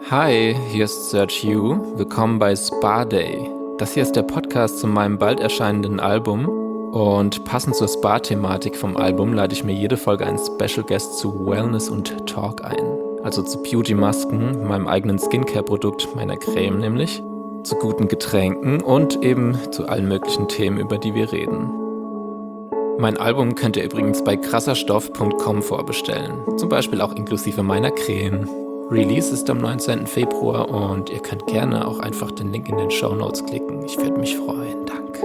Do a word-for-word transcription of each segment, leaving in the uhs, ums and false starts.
Hi, hier ist Sergio. Willkommen bei Spa Day. Das hier ist der Podcast zu meinem bald erscheinenden Album. Und passend zur Spa-Thematik vom Album lade ich mir jede Folge einen Special Guest zu Wellness und Talk ein. Also zu Beauty-Masken, meinem eigenen Skincare-Produkt, meiner Creme nämlich, zu guten Getränken und eben zu allen möglichen Themen, über die wir reden. Mein Album könnt ihr übrigens bei krasserstoff punkt com vorbestellen. Zum Beispiel auch inklusive meiner Creme. Release ist am neunzehnten Februar und ihr könnt gerne auch einfach den Link in den Shownotes klicken. Ich würde mich freuen. Danke.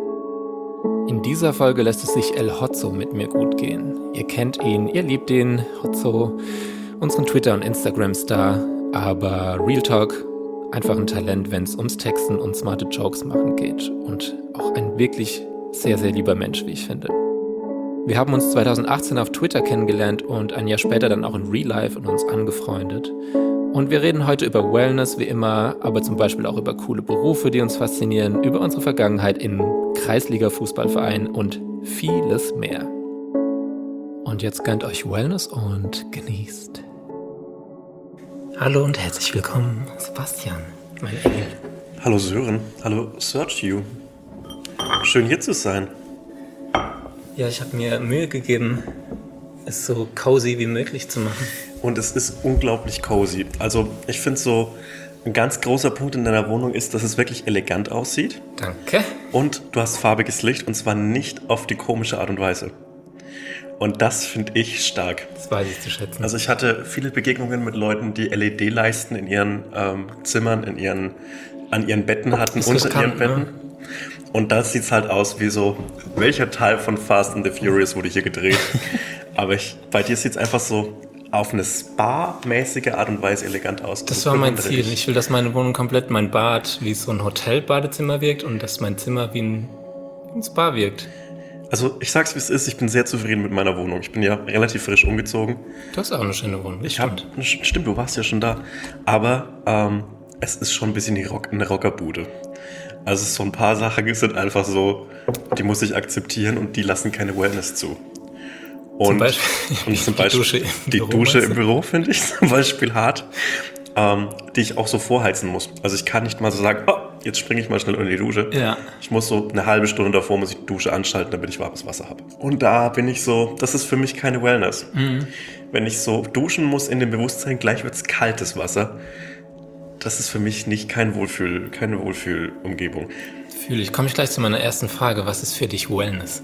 In dieser Folge lässt es sich El Hotzo mit mir gut gehen. Ihr kennt ihn, ihr liebt ihn, Hotzo, unseren Twitter- und Instagram-Star. Aber Real Talk, einfach ein Talent, wenn es ums Texten und smarte Jokes machen geht. Und auch ein wirklich sehr, sehr lieber Mensch, wie ich finde. Wir haben uns zweitausendachtzehn auf Twitter kennengelernt und ein Jahr später dann auch in Real Life und uns angefreundet. Und wir reden heute über Wellness wie immer, aber zum Beispiel auch über coole Berufe, die uns faszinieren, über unsere Vergangenheit in Kreisliga-Fußballvereinen und vieles mehr. Und jetzt gönnt euch Wellness und genießt. Hallo und herzlich willkommen, Sebastian, mein Engel. Hallo Sören, hallo Sergio. Schön hier zu sein. Ja, ich habe mir Mühe gegeben, es so cozy wie möglich zu machen. Und es ist unglaublich cozy. Also ich finde so, ein ganz großer Punkt in deiner Wohnung ist, dass es wirklich elegant aussieht. Danke. Und du hast farbiges Licht und zwar nicht auf die komische Art und Weise. Und das finde ich stark. Das weiß ich zu schätzen. Also ich hatte viele Begegnungen mit Leuten, die L E D-Leisten in ihren ähm, Zimmern, in ihren, an ihren Betten hatten, unter ihren Betten. Ne? Und da sieht es halt aus wie so, welcher Teil von Fast and the Furious wurde hier gedreht? Aber ich, bei dir sieht es einfach so auf eine Spa-mäßige Art und Weise elegant aus. Das, das war mein Ziel. Ich. ich will, dass meine Wohnung komplett, mein Bad wie so ein Hotel-Badezimmer wirkt und dass mein Zimmer wie ein, ein Spa wirkt. Also ich sag's wie es ist, ich bin sehr zufrieden mit meiner Wohnung. Ich bin ja relativ frisch umgezogen. Du hast auch eine schöne Wohnung. Ich hab, stimmt, du warst ja schon da. Aber ähm, es ist schon ein bisschen die Rock, eine Rockerbude. Also so ein paar Sachen sind einfach so, die muss ich akzeptieren und die lassen keine Wellness zu. Und zum Beispiel, und zum Beispiel die Dusche im die Büro, Dusche im Büro finde ich zum Beispiel hart, ähm, die ich auch so vorheizen muss. Also ich kann nicht mal so sagen, oh, jetzt springe ich mal schnell unter die Dusche. Ja. Ich muss so eine halbe Stunde davor muss ich die Dusche anschalten, damit ich warmes Wasser habe. Und da bin ich so, das ist für mich keine Wellness. Mhm. Wenn ich so duschen muss in dem Bewusstsein, gleich wird es kaltes Wasser. Das ist für mich nicht kein Wohlfühl, keine Wohlfühlumgebung. Fühle ich. Komme ich gleich zu meiner ersten Frage. Was ist für dich Wellness?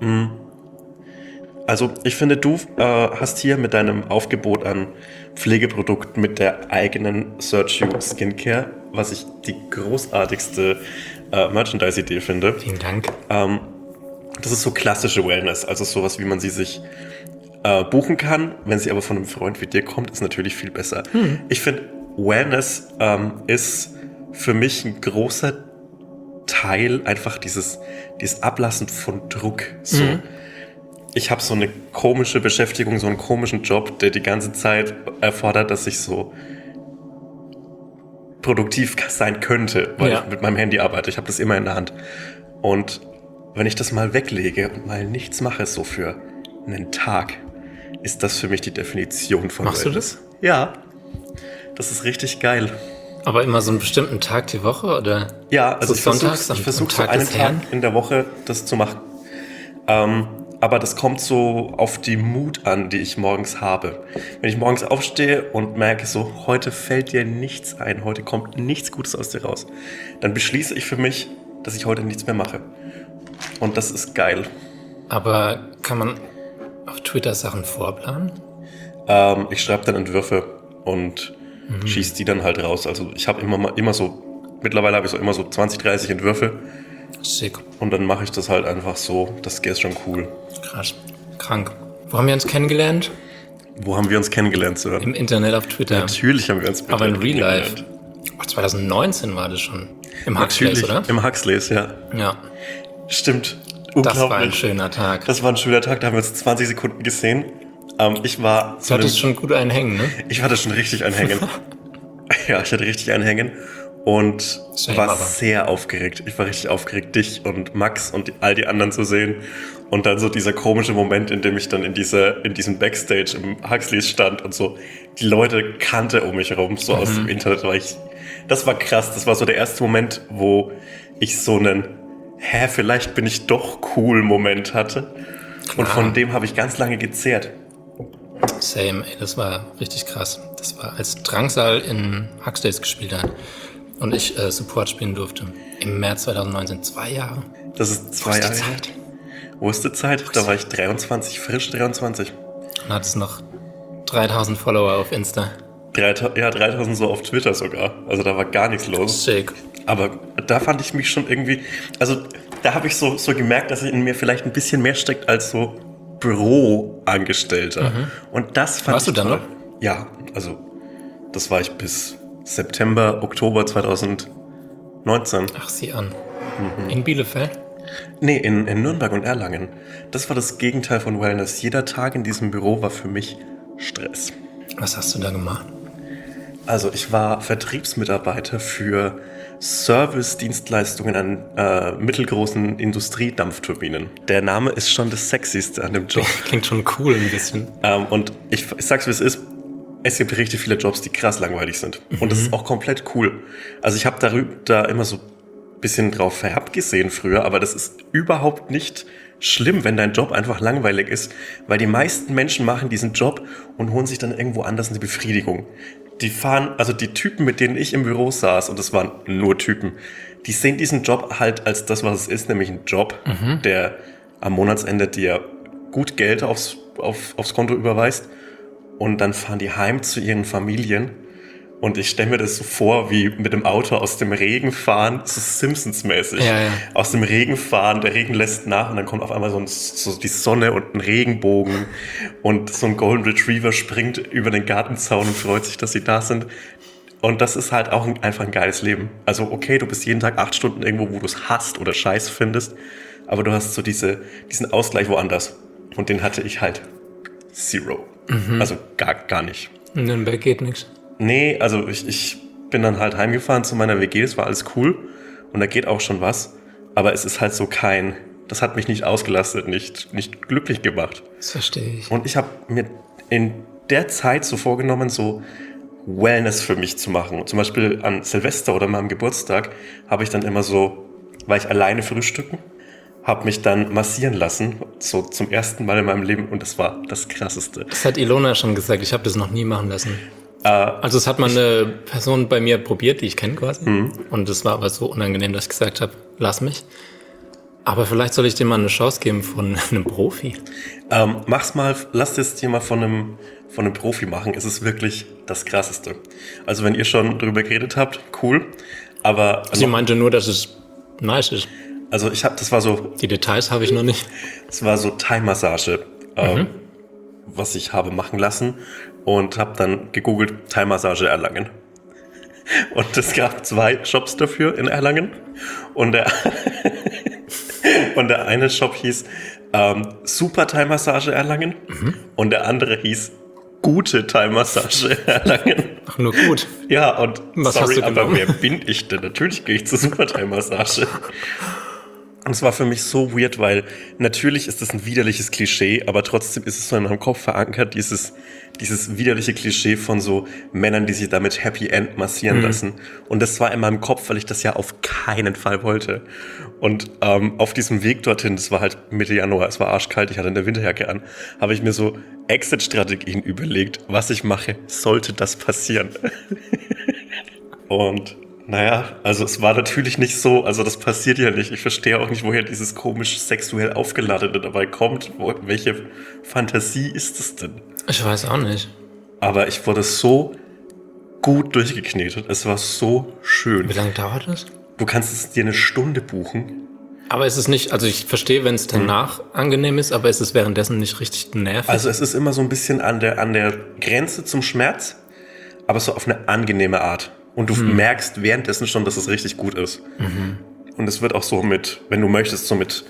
Also ich finde, du äh, hast hier mit deinem Aufgebot an Pflegeprodukten mit der eigenen Sergio Skincare, was ich die großartigste äh, Merchandise-Idee finde. Vielen Dank. Ähm, das ist so klassische Wellness, also sowas, wie man sie sich äh, buchen kann. Wenn sie aber von einem Freund wie dir kommt, ist natürlich viel besser. Hm. Ich finde, Wellness ähm, ist für mich ein großer Teil einfach dieses, dieses Ablassen von Druck. So. Mhm. Ich habe so eine komische Beschäftigung, so einen komischen Job, der die ganze Zeit erfordert, dass ich so produktiv sein könnte, weil ja. ich mit meinem Handy arbeite. Ich habe das immer in der Hand. Und wenn ich das mal weglege und mal nichts mache, so für einen Tag, ist das für mich die Definition von Machst Wellness. du das? Ja. Das ist richtig geil. Aber immer so einen bestimmten Tag die Woche oder? Ja, also so ich versuche ich versuch so einen Tag in der Woche das zu machen. Ähm, aber das kommt so auf die Mut an, die ich morgens habe. Wenn ich morgens aufstehe und merke so, heute fällt dir nichts ein, heute kommt nichts Gutes aus dir raus, dann beschließe ich für mich, dass ich heute nichts mehr mache. Und das ist geil. Aber kann man auf Twitter Sachen vorplanen? Ähm, ich schreibe dann Entwürfe und mhm. schieße die dann halt raus. Also ich habe immer, immer so, mittlerweile habe ich so immer so zwanzig, dreißig Entwürfe. Schick. Und dann mache ich das halt einfach so. Das ist schon cool. Krass. Krank. Wo haben wir uns kennengelernt? Wo haben wir uns kennengelernt, Sir? Im Internet, auf Twitter. Natürlich haben wir uns Aber in Real Life. Oh, zwanzig neunzehn war das schon. Im Huxleys, oder? Im Huxleys, ja. Ja. Stimmt. Das war ein schöner Tag. Das war ein schöner Tag. Da haben wir uns zwanzig Sekunden gesehen. Ähm, ich war... Du hattest schon gut einen Hängen, ne? Ich hatte schon richtig einen Hängen. Ja, ich hatte richtig einen Hängen. und Shame war aber. sehr aufgeregt. Ich war richtig aufgeregt, dich und Max und die, all die anderen zu sehen. Und dann so dieser komische Moment, in dem ich dann in dieser, in diesem Backstage im Huxleys stand und so die Leute kannte um mich herum, so mhm. aus dem Internet. War ich, das war krass. Das war so der erste Moment, wo ich so einen, hä, vielleicht bin ich doch cool Moment hatte. Klar. Und von dem habe ich ganz lange gezehrt. Same, ey, das war richtig krass. Das war, als Drangsal in Huxleys gespielt hat und ich äh, Support spielen durfte. Im März zwanzig neunzehn, zwei Jahre. Das ist zwei Jahre. Wo ist die Zeit? Wo ist die Zeit? Da war ich dreiundzwanzig, frisch dreiundzwanzig. Und hattest noch dreitausend Follower auf Insta. Ja, dreitausend so auf Twitter sogar. Also da war gar nichts los. Sick. Aber da fand ich mich schon irgendwie, also da habe ich so, so gemerkt, dass in mir vielleicht ein bisschen mehr steckt als so Büroangestellter. Mhm. Und das fand Warst ich du dann toll. noch? Ja, also das war ich bis September, Oktober zwanzig neunzehn. Ach, sieh an. Mhm. In Bielefeld? Nee, in, in Nürnberg und Erlangen. Das war das Gegenteil von Wellness. Jeder Tag in diesem Büro war für mich Stress. Was hast du da gemacht? Also ich war Vertriebsmitarbeiter für Service-Dienstleistungen an äh, mittelgroßen Industriedampfturbinen. Der Name ist schon das Sexyste an dem Job. Klingt schon cool ein bisschen. Ähm, und ich, ich sag's wie es ist, es gibt richtig viele Jobs, die krass langweilig sind. Mhm. Und das ist auch komplett cool. Also ich habe darüber da immer so ein bisschen drauf herabgesehen früher, aber das ist überhaupt nicht schlimm, wenn dein Job einfach langweilig ist, weil die meisten Menschen machen diesen Job und holen sich dann irgendwo anders eine Befriedigung. Die fahren, also die Typen, mit denen ich im Büro saß, und das waren nur Typen, die sehen diesen Job halt als das, was es ist, nämlich ein Job, mhm. der am Monatsende dir gut Geld aufs, auf, aufs Konto überweist, und dann fahren die heim zu ihren Familien. Und ich stelle mir das so vor, wie mit dem Auto aus dem Regen fahren, so Simpsons-mäßig. Ja, ja. Aus dem Regen fahren, der Regen lässt nach und dann kommt auf einmal so, ein, so die Sonne und ein Regenbogen und so ein Golden Retriever springt über den Gartenzaun und freut sich, dass sie da sind. Und das ist halt auch ein, einfach ein geiles Leben. Also okay, du bist jeden Tag acht Stunden irgendwo, wo du es hasst oder scheiße findest, aber du hast so diese, diesen Ausgleich woanders. Und den hatte ich halt zero. Mhm. Also gar, gar nicht. In Nürnberg geht nichts. Nee, also ich, ich bin dann halt heimgefahren zu meiner W G, das war alles cool und da geht auch schon was, aber es ist halt so kein, das hat mich nicht ausgelastet, nicht, nicht glücklich gemacht. Das verstehe ich. Und ich habe mir in der Zeit so vorgenommen, so Wellness für mich zu machen. Zum Beispiel an Silvester oder meinem Geburtstag habe ich dann immer so, war ich alleine frühstücken, habe mich dann massieren lassen, so zum ersten Mal in meinem Leben, und das war das Krasseste. Das hat Ilona schon gesagt, ich habe das noch nie machen lassen. Also es hat mal eine Person bei mir probiert, die ich kenne quasi. Mhm. Und es war aber so unangenehm, dass ich gesagt habe, lass mich. Aber vielleicht soll ich dir mal eine Chance geben von einem Profi. Ähm, mach's mal, lass es dir mal von einem, von einem Profi machen. Es ist wirklich das Krasseste. Also wenn ihr schon drüber geredet habt, cool. Aber Sie meinte nur, dass es nice ist. Also ich habe, das war so... Die Details habe ich noch nicht. Es war so Thai-Massage, ähm, mhm. was ich habe machen lassen. Und habe dann gegoogelt, Thai-Massage Erlangen. Und es gab zwei Shops dafür in Erlangen. Und der, und der eine Shop hieß ähm, Super Thai-Massage Erlangen. Mhm. Und der andere hieß Gute Thai-Massage Erlangen. Ach, nur gut. Ja, und was sorry, hast du aber genommen? wer bin ich denn? Natürlich gehe ich zur Super Thai-Massage. Und es war für mich so weird, weil natürlich ist das ein widerliches Klischee, aber trotzdem ist es so in meinem Kopf verankert, dieses, dieses widerliche Klischee von so Männern, die sich damit Happy End massieren mhm. lassen. Und das war in meinem Kopf, weil ich das ja auf keinen Fall wollte. Und ähm, auf diesem Weg dorthin, das war halt Mitte Januar, es war arschkalt, ich hatte eine Winterjacke an, habe ich mir so Exit-Strategien überlegt, was ich mache, sollte das passieren. Und naja, also es war natürlich nicht so, also das passiert ja nicht. Ich verstehe auch nicht, woher dieses komisch sexuell Aufgeladene dabei kommt. Wo, welche Fantasie ist es denn? Ich weiß auch nicht. Aber ich wurde so gut durchgeknetet. Es war so schön. Wie lange dauert das? Du kannst es dir eine Stunde buchen. Aber es ist nicht, also ich verstehe, wenn es danach mhm. angenehm ist, aber es ist währenddessen nicht richtig nervig. Also es ist immer so ein bisschen an der, an der Grenze zum Schmerz, aber so auf eine angenehme Art. Und du mhm. merkst währenddessen schon, dass es richtig gut ist. Mhm. Und es wird auch so mit, wenn du möchtest, so mit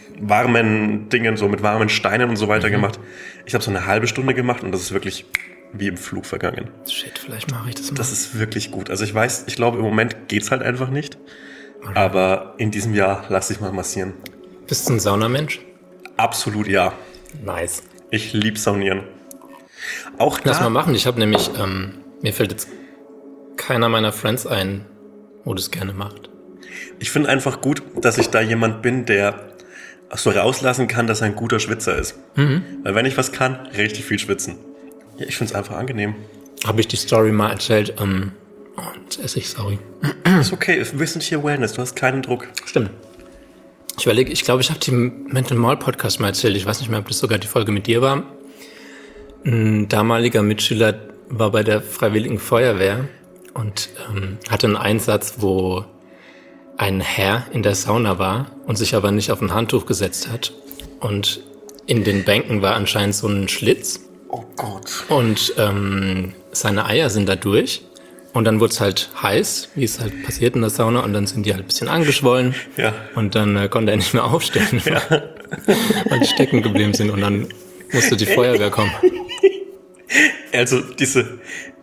warmen Dingen, so mit warmen Steinen und so weiter mhm. gemacht. Ich habe so eine halbe Stunde gemacht und das ist wirklich wie im Flug vergangen. Shit, vielleicht mache ich das mal. Das ist wirklich gut. Also ich weiß, ich glaube, im Moment geht's halt einfach nicht. Okay. Aber in diesem Jahr lasse ich mal massieren. Bist du ein Saunamensch? Absolut ja. Nice. Ich lieb Saunieren. Auch da, Lass mal machen. Ich habe nämlich, ähm, mir fällt jetzt keiner meiner Friends ein, wo das gerne macht. Ich finde einfach gut, dass ich da jemand bin, der so rauslassen kann, dass er ein guter Schwitzer ist. Mhm. Weil wenn ich was kann, richtig viel schwitzen. Ja, ich finde es einfach angenehm. Habe ich die Story mal erzählt, ähm, oh, jetzt esse ich, sorry. Ist okay, wir sind hier Wellness, du hast keinen Druck. Stimmt. Ich überlege, ich glaube, ich habe die Mental Mall Podcast mal erzählt. Ich weiß nicht mehr, ob das sogar die Folge mit dir war. Ein damaliger Mitschüler war bei der Freiwilligen Feuerwehr und ähm, hatte einen Einsatz, wo ein Herr in der Sauna war und sich aber nicht auf ein Handtuch gesetzt hat. Und in den Bänken war anscheinend so ein Schlitz. Oh Gott. Und ähm, seine Eier sind da durch. Und dann wurde es halt heiß, wie es halt passiert in der Sauna. Und dann sind die halt ein bisschen angeschwollen. Ja. Und dann äh, konnte er nicht mehr aufstehen, ja. weil die stecken geblieben sind. Und dann musste die Feuerwehr kommen. Also diese...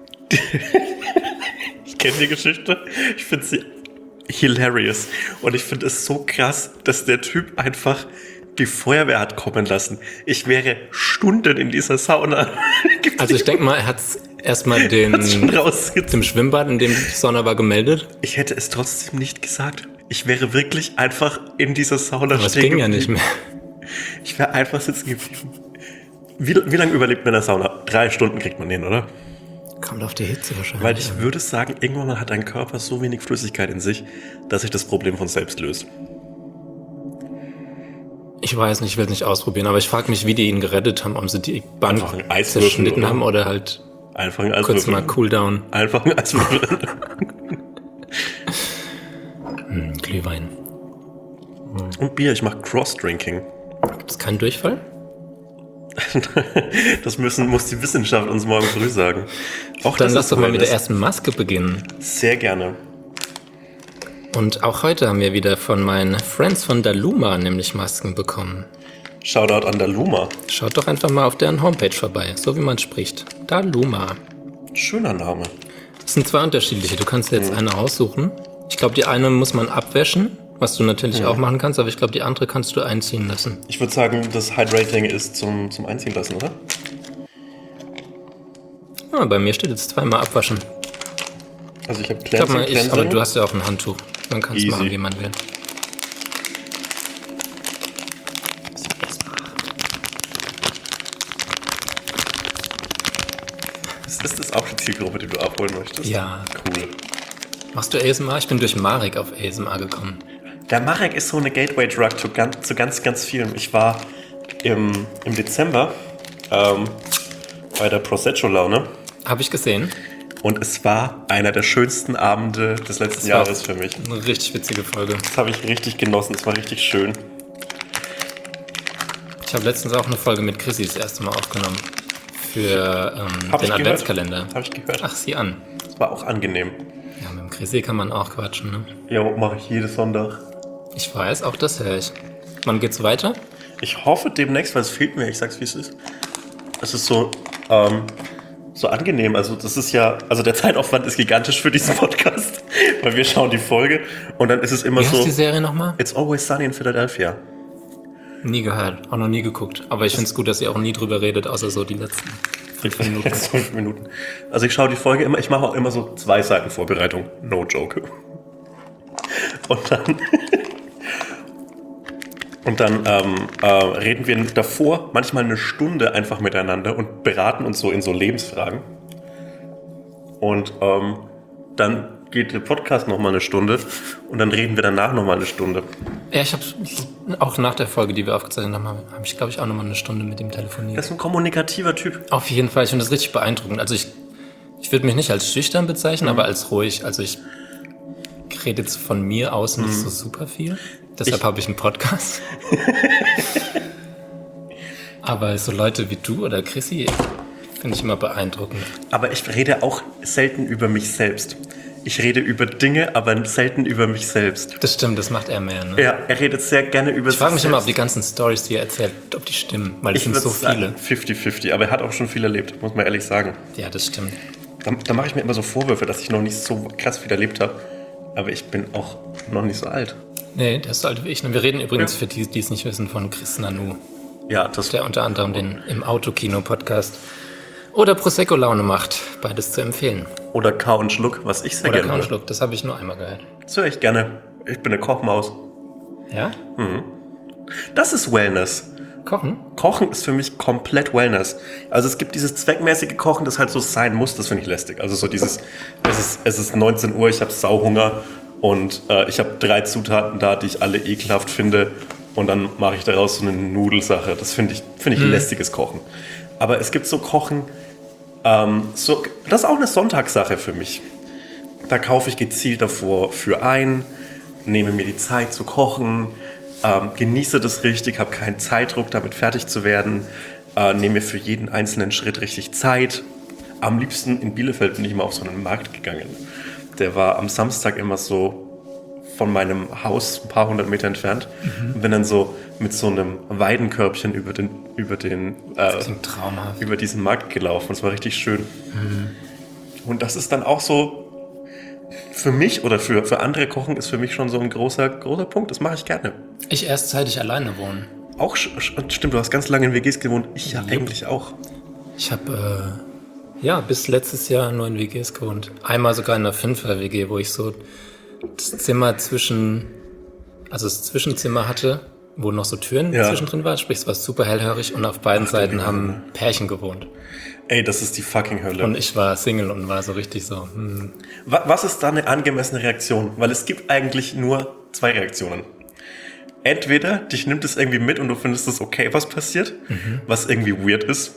ich kenne die Geschichte. Ich finde sie hilarious. Und ich finde es so krass, dass der Typ einfach die Feuerwehr hat kommen lassen. Ich wäre Stunden in dieser Sauna. Also ich denke mal, er hat es erstmal den dem Schwimmbad, in dem die Sauna war, gemeldet. Ich hätte es trotzdem nicht gesagt. Ich wäre wirklich einfach in dieser Sauna Aber stehen. Das ging ja nicht mehr. Ich wäre einfach sitzen geblieben. Wie, wie lange überlebt man in der Sauna? Drei Stunden kriegt man hin, oder? Kommt auf die Hitze wahrscheinlich. Weil ich würde sagen, irgendwann hat dein Körper so wenig Flüssigkeit in sich, dass sich das Problem von selbst löst. Ich weiß nicht, ich will es nicht ausprobieren, aber ich frage mich, wie die ihn gerettet haben, ob sie die Bank zerschnitten haben oder halt einfach ein kurz mal Cooldown. Einfach ein Eiswürfel. hm, Glühwein. Hm. Und Bier, ich mache Cross-Drinking. Gibt es keinen Durchfall? Das müssen, muss die Wissenschaft uns morgen früh sagen. Auch Dann lass doch mal mit der ersten Maske beginnen. Sehr gerne. Und auch heute haben wir wieder von meinen Friends von Daluma nämlich Masken bekommen. Shoutout an Daluma. Schaut doch einfach mal auf deren Homepage vorbei, so wie man spricht. Daluma. Schöner Name. Es sind zwei unterschiedliche, du kannst jetzt mhm. eine aussuchen. Ich glaube, die eine muss man abwäschen, was du natürlich mhm. auch machen kannst, aber ich glaube, die andere kannst du einziehen lassen. Ich würde sagen, das Hydrating ist zum, zum Einziehen lassen, oder? Ah, bei mir steht jetzt zweimal abwaschen. Also ich habe Cleansing, mal, ich, Cleansing. Aber du hast ja auch ein Handtuch. Man kann es machen, wie man will. Ist das auch die Zielgruppe, die du abholen möchtest? Ja. Cool. Machst du A S M R? Ich bin durch Marek auf A S M R gekommen. Der Marek ist so eine Gateway-Drug zu ganz, zu ganz, ganz vielen. Ich war im, im Dezember ähm, bei der Prosecco-Laune. Habe ich gesehen. Und es war einer der schönsten Abende des letzten Jahres für mich. Eine richtig witzige Folge. Das habe ich richtig genossen. Es war richtig schön. Ich habe letztens auch eine Folge mit Chrissy das erste Mal aufgenommen. Für ähm, den Adventskalender. Habe ich gehört. Ach, sieh an. Das war auch angenehm. Ja, mit dem Chrissy kann man auch quatschen, ne? Ja, mache ich jeden Sonntag. Ich weiß, auch das höre ich. Wann geht's weiter? Ich hoffe demnächst, weil es fehlt mir. Ich sag's, wie es ist. Es ist so... Ähm, so angenehm, also das ist ja, also der Zeitaufwand ist gigantisch für diesen Podcast, weil wir schauen die Folge und dann ist es immer Wie so. Wie heißt die Serie nochmal? It's Always Sunny in Philadelphia. Nie gehört, auch noch nie geguckt, aber ich finde es gut, dass ihr auch nie drüber redet, außer so die letzten fünf Minuten. Jetzt fünf Minuten. Also ich schaue die Folge immer, ich mache auch immer so zwei Seiten Vorbereitung, no joke. Und dann Und dann ähm, äh, reden wir davor manchmal eine Stunde einfach miteinander und beraten uns so in so Lebensfragen. Und ähm, dann geht der Podcast nochmal eine Stunde und dann reden wir danach nochmal eine Stunde. Ja, ich habe auch nach der Folge, die wir aufgezeichnet haben, habe ich, glaube ich, auch nochmal eine Stunde mit ihm telefoniert. Das ist ein kommunikativer Typ. Auf jeden Fall, ich finde das richtig beeindruckend. Also ich, ich würde mich nicht als schüchtern bezeichnen, mhm. aber als ruhig. Also ich rede jetzt von mir aus nicht mhm. so super viel. Deshalb habe ich einen Podcast. Aber so Leute wie du oder Chrissy finde ich immer beeindruckend. Aber ich rede auch selten über mich selbst. ich rede über Dinge, aber selten über mich selbst. Das stimmt, das macht er mehr, ne? Ja, er redet sehr gerne über ich sich frage mich selbst. immer, ob die ganzen Storys, die er erzählt, ob die stimmen, weil es Ich sind so würde viele. sagen fifty fifty, aber er hat auch schon viel erlebt, muss man ehrlich sagen. Ja, das stimmt. Da, da mache ich mir immer so Vorwürfe, dass ich noch nicht so krass viel erlebt habe. Aber ich bin auch noch nicht so alt. Nee, der ist so alt wie ich. Und wir reden übrigens, Ja. für die, die es nicht wissen, von Chris Nanu, Ja, das der unter anderem den im Autokino-Podcast oder Prosecco-Laune macht. Beides zu empfehlen. Oder Kau und Schluck, was ich sehr Oder gerne höre. Kaunschluck, das habe ich nur einmal gehört. Das höre ich gerne. Ich bin eine Kochmaus. Ja? Das ist Wellness. Kochen? Kochen ist für mich komplett Wellness. Also es gibt dieses zweckmäßige Kochen, das halt so sein muss, das finde ich lästig. Also so dieses, es ist, es ist neunzehn Uhr, ich habe Sauhunger und äh, ich habe drei Zutaten da, die ich alle ekelhaft finde und dann mache ich daraus so eine Nudelsache. Das finde ich, finde ich lästiges Kochen. Aber es gibt so Kochen, ähm, so, das ist auch eine Sonntagssache für mich. Da kaufe ich gezielt davor für ein, nehme mir die Zeit zu kochen, ähm, genieße das richtig, habe keinen Zeitdruck, damit fertig zu werden, äh, nehme mir für jeden einzelnen Schritt richtig Zeit. Am liebsten in Bielefeld bin ich immer auf so einen Markt gegangen. Der war am Samstag immer so von meinem Haus ein paar hundert Meter entfernt und bin dann so mit so einem Weidenkörbchen über den, über den äh, Das klingt traumhaft. über diesen Markt gelaufen. Es war richtig schön. Und das ist dann auch so, für mich oder für, für andere Kochen ist für mich schon so ein großer, großer Punkt. Das mache ich gerne. Ich erst seit ich alleine wohne. Auch, sch- sch- stimmt, du hast ganz lange in W Gs gewohnt. Ich ja eigentlich auch. Ich habe äh, ja bis letztes Jahr nur in W Gs gewohnt. Einmal sogar in einer Fünfer-W G, wo ich so das Zimmer zwischen, also das Zwischenzimmer hatte, wo noch so Türen Ja. zwischendrin waren. Sprich, es war super hellhörig und auf beiden Seiten haben Pärchen gewohnt. Ey, das ist die fucking Hölle. Und ich war Single und war so richtig so, hm. Wa- Was ist da eine angemessene Reaktion? Weil es gibt eigentlich nur zwei Reaktionen. Entweder dich nimmt es irgendwie mit und du findest es okay, was passiert, was irgendwie weird ist,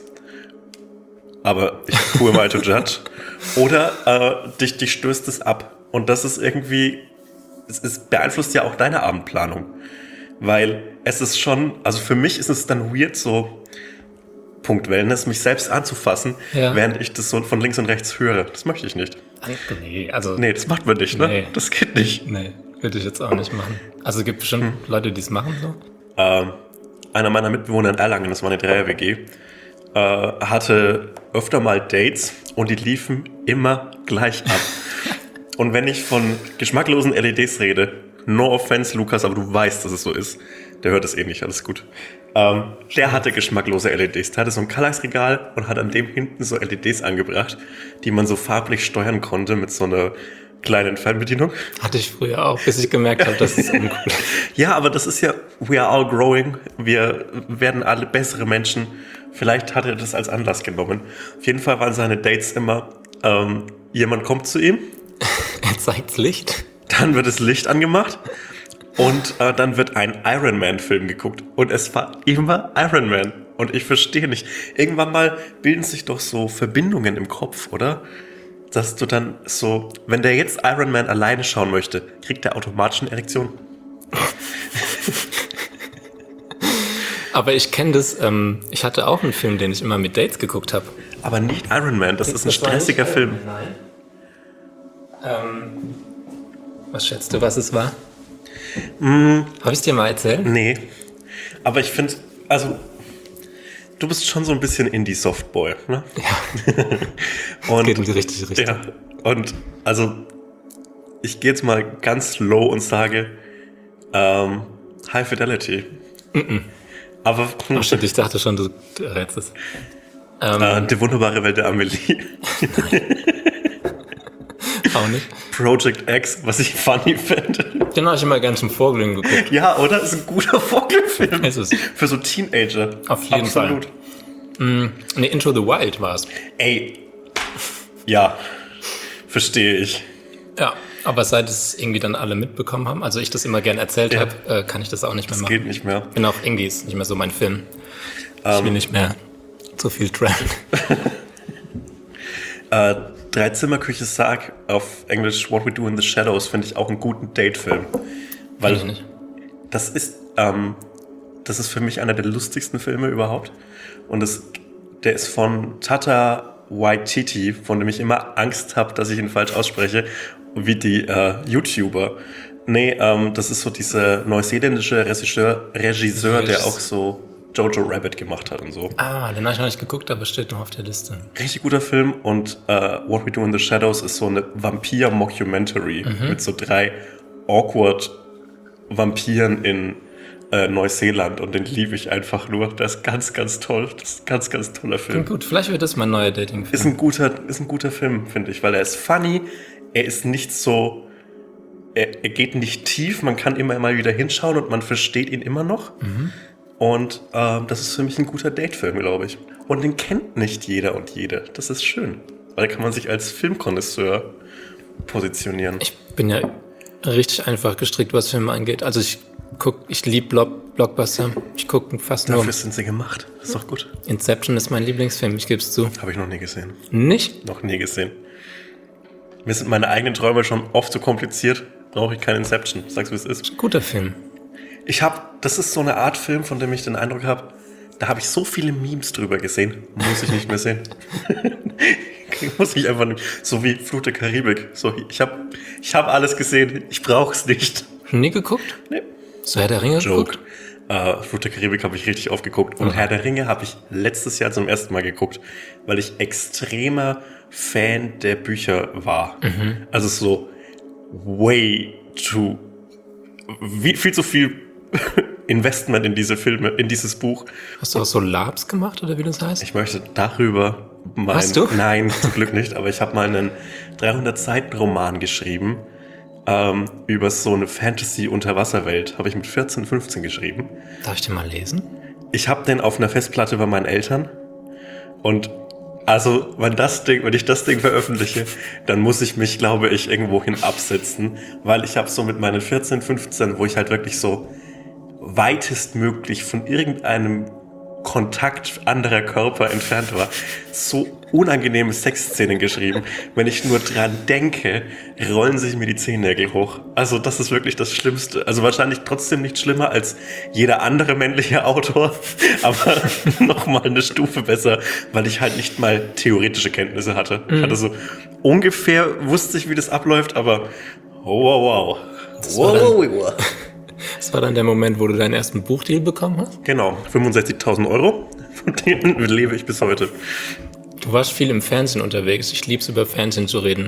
aber ich who am I to judge? Oder äh, dich, dich stößt es ab. Und das ist irgendwie, es, es beeinflusst ja auch deine Abendplanung. Weil es ist schon, also für mich ist es dann weird, so Punkt Wellness, mich selbst anzufassen, Ja. während ich das so von links und rechts höre. Das möchte ich nicht. Nee, also Nee, das macht man nicht, ne? Nee. Das geht nicht. nee, würde ich jetzt auch nicht machen. Also es gibt bestimmt Leute, die es machen so. Ähm, einer meiner Mitbewohner in Erlangen, das war eine Dreier-W G, äh, hatte öfter mal Dates und die liefen immer gleich ab. Und wenn ich von geschmacklosen L E Ds rede, no offense, Lukas, aber du weißt, dass es so ist. Der hört es eh nicht, alles gut. Ähm, der hatte geschmacklose L E Ds. Der hatte so ein Kallax-Regal und hat an dem hinten so L E Ds angebracht, die man so farblich steuern konnte mit so einer kleinen Fernbedienung. Hatte ich früher auch, bis ich gemerkt habe, dass es uncool ist. Ja, aber das ist ja, we are all growing. Wir werden alle bessere Menschen. Vielleicht hat er das als Anlass genommen. Auf jeden Fall waren seine Dates immer, ähm, jemand kommt zu ihm, Er zeigt Licht. dann wird das Licht angemacht und äh, dann wird ein Iron Man-Film geguckt. Und es war immer Iron Man. Und ich verstehe nicht. Irgendwann mal bilden sich doch so Verbindungen im Kopf, oder? Dass du dann so, wenn der jetzt Iron Man alleine schauen möchte, kriegt der automatisch eine Erektion. Aber ich kenne das, ähm, ich hatte auch einen Film, den ich immer mit Dates geguckt habe. Aber nicht Iron Man, das ist ein Das war stressiger nicht Film. Iron Man, Nein. Ähm, was schätzt du, was es war? Mm, Habe ich es dir mal erzählt? nee. Aber ich finde, also, du bist schon so ein bisschen Indie-Softboy, ne? Ja, Und, geht in die richtige Richtung. ja, und also, ich gehe jetzt mal ganz low und sage, ähm, High Fidelity. Aber Oh shit, ich dachte schon, du, du errätst es. Ähm, äh, die wunderbare Welt der Amelie. auch nicht. Project X, was ich funny finde. Den habe ich immer gern zum Vorglühen geguckt. Ja, oder? Ist ein guter Vogelfilm. Ist es. Für so Teenager. Auf jeden Absolut. Ne, Into the Wild war es. Ey. Ja. Verstehe ich. Ja, aber seit es irgendwie dann alle mitbekommen haben, also ich das immer gern erzählt Ja. habe, äh, kann ich das auch nicht mehr Das machen. geht nicht mehr. Bin auch irgendwie ist nicht mehr so mein Film. Ich will nicht mehr so viel trannen. Äh, Dreizimmerküche Sarg, auf Englisch What We Do in the Shadows, finde ich auch einen guten Date-Film. Weil Weiß ich nicht. das ist, ähm, das ist für mich einer der lustigsten Filme überhaupt. Und das, der ist von Tata Waititi, von dem ich immer Angst habe, dass ich ihn falsch ausspreche. wie die äh, YouTuber. Nee, ähm, das ist so dieser neuseeländische Regisseur, Regisseur, der auch so Jojo Rabbit gemacht hat und so. Ah, den habe ich noch nicht geguckt, aber steht noch auf der Liste. Richtig guter Film und äh, What We Do in the Shadows ist so eine Vampir-Mockumentary mhm. mit so drei awkward Vampiren in äh, Neuseeland und den liebe ich einfach nur. Das ist ganz, ganz toll. Das ist ein ganz, ganz toller Film. Klingt gut, vielleicht wird das mein neuer Dating-Film. Ist ein guter, ist ein guter Film, finde ich, weil er ist funny, er ist nicht so... Er, er geht nicht tief, man kann immer mal wieder hinschauen und man versteht ihn immer noch. Mhm. Und ähm, das ist für mich ein guter Datefilm, glaube ich. Und den kennt nicht jeder und jede. Das ist schön. Weil da kann man sich als Filmkonnoisseur positionieren. Ich bin ja richtig einfach gestrickt, was Filme angeht. Also ich guck, ich liebe Block, Blockbuster. Ich gucke fast nur... Dafür sind sie gemacht. Das ist doch gut. Inception ist mein Lieblingsfilm, ich gebe es zu. Habe ich noch nie gesehen. Nicht? Noch nie gesehen. Mir sind meine eigenen Träume schon oft so kompliziert. Brauche ich kein Inception. Sag's, wie es ist. Guter Film. Ich habe, das ist so eine Art Film, von dem ich den Eindruck habe, da habe ich so viele Memes drüber gesehen. Muss ich nicht mehr sehen. Muss ich einfach nicht. So wie Flut der Karibik. So, ich habe ich hab alles gesehen. Ich brauche es nicht. Nie geguckt? Nee. So Herr der Ringe Joke. geguckt? Uh, Flut der Karibik habe ich richtig oft geguckt. Und mhm. Herr der Ringe habe ich letztes Jahr zum ersten Mal geguckt, weil ich extremer Fan der Bücher war. Mhm. Also so way too, wie, viel zu viel Investment in diese Filme, in dieses Buch. Hast du auch so Labs gemacht oder wie das heißt? Ich möchte darüber meinen... Hast du? Nein, zum Glück nicht, aber ich habe mal einen dreihundert-Seiten-Roman geschrieben ähm, über so eine Fantasy-Unterwasserwelt. Habe ich mit vierzehn, fünfzehn geschrieben. Darf ich den mal lesen? Ich habe den auf einer Festplatte bei meinen Eltern und also, wenn das Ding, wenn ich das Ding veröffentliche, dann muss ich mich, glaube ich, irgendwohin absetzen, weil ich habe so mit meinen vierzehn, fünfzehn, wo ich halt wirklich so weitestmöglich von irgendeinem Kontakt anderer Körper entfernt war, so unangenehme Sexszenen geschrieben. Wenn ich nur dran denke, rollen sich mir die Zehennägel hoch. Also das ist wirklich das Schlimmste. Also wahrscheinlich trotzdem nicht schlimmer als jeder andere männliche Autor, aber nochmal eine Stufe besser, weil ich halt nicht mal theoretische Kenntnisse hatte. Mhm. Ich hatte so ungefähr, wusste ich, wie das abläuft, aber wow, wow, wow. Wow, wow, wow. Das war dann der Moment, wo du deinen ersten Buchdeal bekommen hast? Genau, fünfundsechzigtausend Euro, von denen lebe ich bis heute. Du warst viel im Fernsehen unterwegs. Ich liebe es, über Fernsehen zu reden,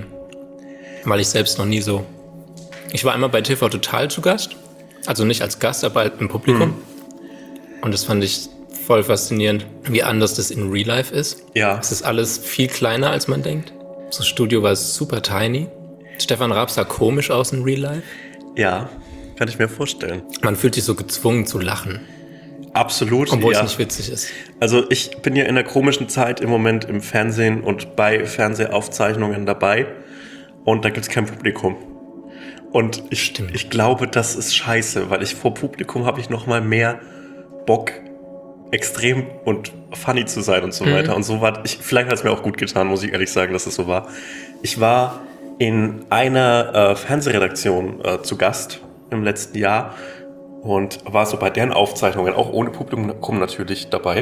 weil ich selbst noch nie so... Ich war einmal bei T V Total zu Gast, also nicht als Gast, aber im Publikum. Mhm. Und das fand ich voll faszinierend, wie anders das in Real Life ist. Ja. Es ist alles viel kleiner, als man denkt. Das Studio war super tiny. Stefan Raab sah komisch aus in Real Life. Ja, kann ich mir vorstellen. Man fühlt sich so gezwungen zu lachen. Absolut, obwohl ja. es nicht witzig ist. Also ich bin ja in einer komischen Zeit im Moment im Fernsehen und bei Fernsehaufzeichnungen dabei und da gibt es kein Publikum. Und ich, ich glaube, das ist scheiße, weil ich vor Publikum habe ich noch mal mehr Bock, extrem und funny zu sein und so mhm. weiter. Und so war ich, vielleicht hat es mir auch gut getan, muss ich ehrlich sagen, dass es so war. Ich war in einer äh, Fernsehredaktion äh, zu Gast im letzten Jahr und war so bei deren Aufzeichnungen, auch ohne Publikum natürlich dabei.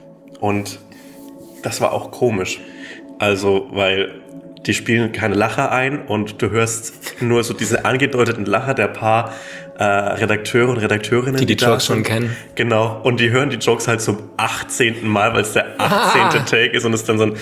Und das war auch komisch. Also, weil die spielen keine Lacher ein und du hörst nur so diese angedeuteten Lacher der paar äh, Redakteure und Redakteurinnen. Die die, die Jokes schon kennen. Genau. Und die hören die Jokes halt zum achtzehnten Mal, weil es der achtzehnte Ah. Take ist und es dann so ein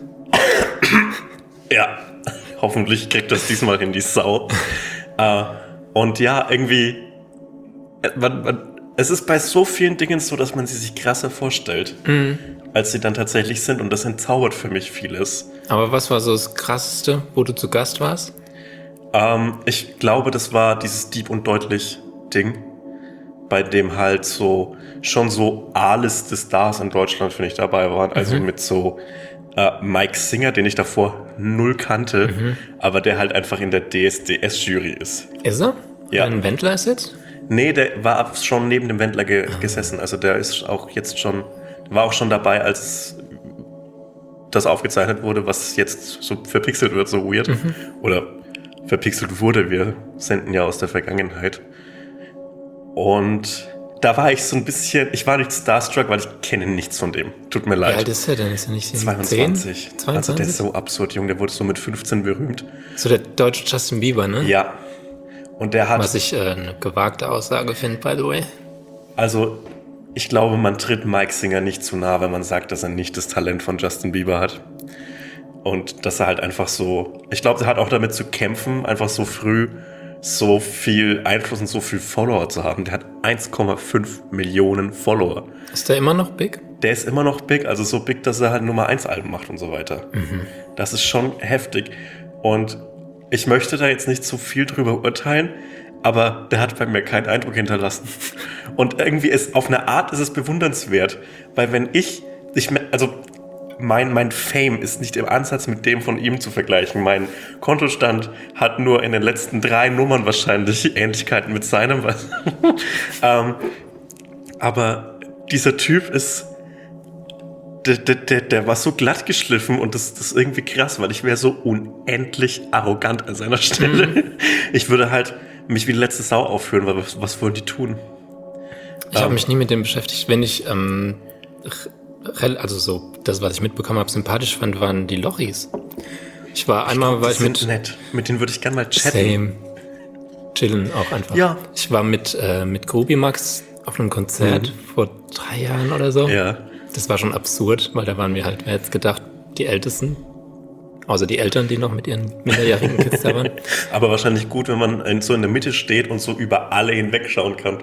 ja, hoffentlich kriegt das diesmal hin, die Sau. äh, und ja, irgendwie man, man, es ist bei so vielen Dingen so, dass man sie sich krasser vorstellt, mhm. als sie dann tatsächlich sind. Und das entzaubert für mich vieles. Aber was war so das Krasseste, wo du zu Gast warst? Ähm, ich glaube, das war dieses Deep und Deutlich Ding, bei dem halt so schon so A-Liste Stars in Deutschland, finde ich, dabei waren. Also mhm. mit so äh, Mike Singer, den ich davor null kannte, mhm. aber der halt einfach in der D S D S-Jury ist. Ist er? Ja. Ein Wendler ist jetzt? Nee, der war schon neben dem Wendler ge- gesessen. Also der ist auch jetzt schon, war auch schon dabei, als das aufgezeichnet wurde, was jetzt so verpixelt wird, so weird. Mhm. Oder verpixelt wurde. Wir senden ja aus der Vergangenheit. Und da war ich so ein bisschen, ich war nicht starstruck, weil ich kenne nichts von dem. Tut mir leid. Wie alt ist er denn? Ist er nicht zweiundzwanzig. zehn? zweiundzwanzig? Also der ist so absurd jung, der wurde so mit fünfzehn berühmt. So der deutsche Justin Bieber, ne? Ja. Und der hat... Was ich äh, eine gewagte Aussage finde, by the way. Also, ich glaube, man tritt Mike Singer nicht zu nah, wenn man sagt, dass er nicht das Talent von Justin Bieber hat. Und dass er halt einfach so... Ich glaube, er hat auch damit zu kämpfen, einfach so früh so viel Einfluss und so viel Follower zu haben. Der hat eins Komma fünf Millionen Follower. Ist der immer noch big? Der ist immer noch big, also so big, dass er halt Nummer eins Alben macht und so weiter. Mhm. Das ist schon heftig. Und ich möchte da jetzt nicht zu viel drüber urteilen, aber der hat bei mir keinen Eindruck hinterlassen. Und irgendwie ist, auf eine Art ist es bewundernswert, weil wenn ich, ich also mein, mein Fame ist nicht im Ansatz mit dem von ihm zu vergleichen. Mein Kontostand hat nur in den letzten drei Nummern wahrscheinlich Ähnlichkeiten mit seinem. ähm, aber dieser Typ ist, der, der, der, der war so glatt geschliffen und das, das ist irgendwie krass, weil ich wäre so unendlich arrogant an seiner Stelle. Mhm. Ich würde halt mich wie die letzte Sau aufführen, weil was, was wollen die tun? Ich ähm, habe mich nie mit dem beschäftigt. Wenn ich, ähm, also so, das, was ich mitbekommen habe, sympathisch fand, waren die Lochis. Ich war einmal, ich war ich sind mit... nett. Mit denen würde ich gerne mal chatten. Same. Chillen auch einfach. Ja. Ich war mit, äh, mit Grobi Max auf einem Konzert mhm. vor drei Jahren oder so. Ja. Das war schon absurd, weil da waren wir halt, wer hätte gedacht, die Ältesten. Außer die Eltern, die noch mit ihren minderjährigen Kids da waren. Aber wahrscheinlich gut, wenn man so in der Mitte steht und so über alle hinwegschauen kann.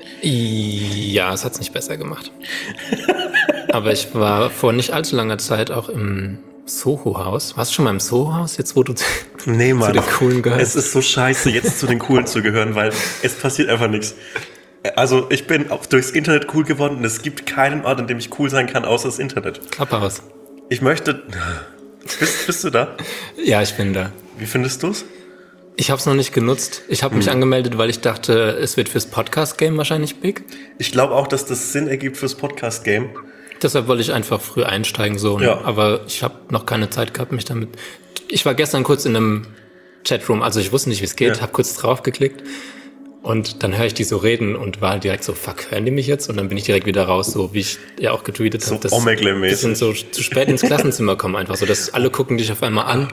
Ja, es hat's nicht besser gemacht. Aber ich war vor nicht allzu langer Zeit auch im Soho-Haus. Warst du schon mal im Soho-Haus, jetzt wo du zu, nee, Mann, zu den Coolen gehörst? Es ist so scheiße, jetzt zu den Coolen zu gehören, weil es passiert einfach nichts. Also ich bin auch durchs Internet cool geworden und es gibt keinen Ort, an dem ich cool sein kann, außer das Internet. Klapphaus. Ich möchte... Bist, bist du da? Ja, ich bin da. Wie findest du's? Ich habe es noch nicht genutzt. Ich habe mich hm. angemeldet, weil ich dachte, es wird fürs Podcast-Game wahrscheinlich big. Ich glaube auch, dass das Sinn ergibt fürs Podcast-Game. Deshalb wollte ich einfach früh einsteigen, so. Ja. Aber ich habe noch keine Zeit gehabt, mich damit... Ich war gestern kurz in einem Chatroom, also ich wusste nicht, wie es geht, ja. habe kurz drauf geklickt und dann höre ich die so reden und war direkt so, fuck, hören die mich jetzt? Und dann bin ich direkt wieder raus, so wie ich ja auch getweetet so habe, dass Omegle-mäßig. bisschen so zu spät ins Klassenzimmer kommen, einfach so, dass alle gucken dich auf einmal an.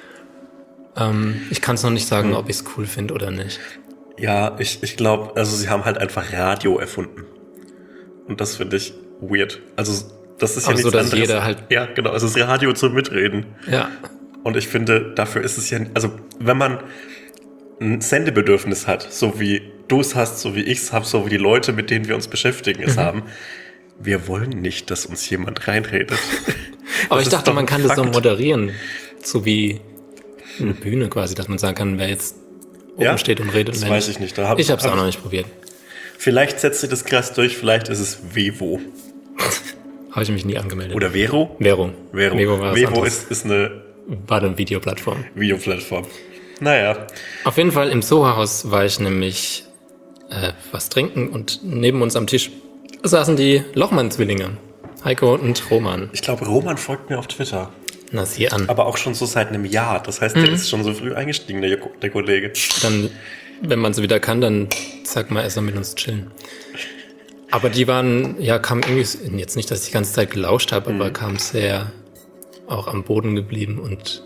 Ähm, ich kann es noch nicht sagen, mhm. ob ich es cool finde oder nicht. Ja, ich, ich glaube, also sie haben halt einfach Radio erfunden. Und das finde ich weird. Also das ist ja nichts so, dass anderes. Jeder halt ja, genau, es ist Radio zum Mitreden. Ja. Und ich finde, dafür ist es ja, also wenn man ein Sendebedürfnis hat, so wie du es hast, so wie ich es habe, so wie die Leute, mit denen wir uns beschäftigen, es mhm. haben, wir wollen nicht, dass uns jemand reinredet. Aber ich dachte, man kann Fakt. das so moderieren, so wie eine Bühne quasi, dass man sagen kann, wer jetzt oben ja, steht und redet. Das und weiß ich nicht. Da hab, ich habe es hab auch noch nicht probiert. Vielleicht setzt sich das krass durch, vielleicht ist es Vevo. Habe ich mich nie angemeldet. Oder Vero? Vero. Vero, Vero, war Vero ist, ist eine... War eine Videoplattform. Videoplattform. Naja. Auf jeden Fall im Soho-Haus war ich nämlich äh, was trinken und neben uns am Tisch saßen die Lochmann-Zwillinge. Heiko und Roman. Ich glaube, Roman folgt mir auf Twitter. Na, sieh an. Aber auch schon so seit einem Jahr. Das heißt, mhm. der ist schon so früh eingestiegen, der, der Kollege. Dann, wenn man es wieder kann, dann sag mal, er soll mit uns chillen. Aber die waren, ja, kamen irgendwie, jetzt nicht, dass ich die ganze Zeit gelauscht habe, mhm. aber kamen sehr auch am Boden geblieben und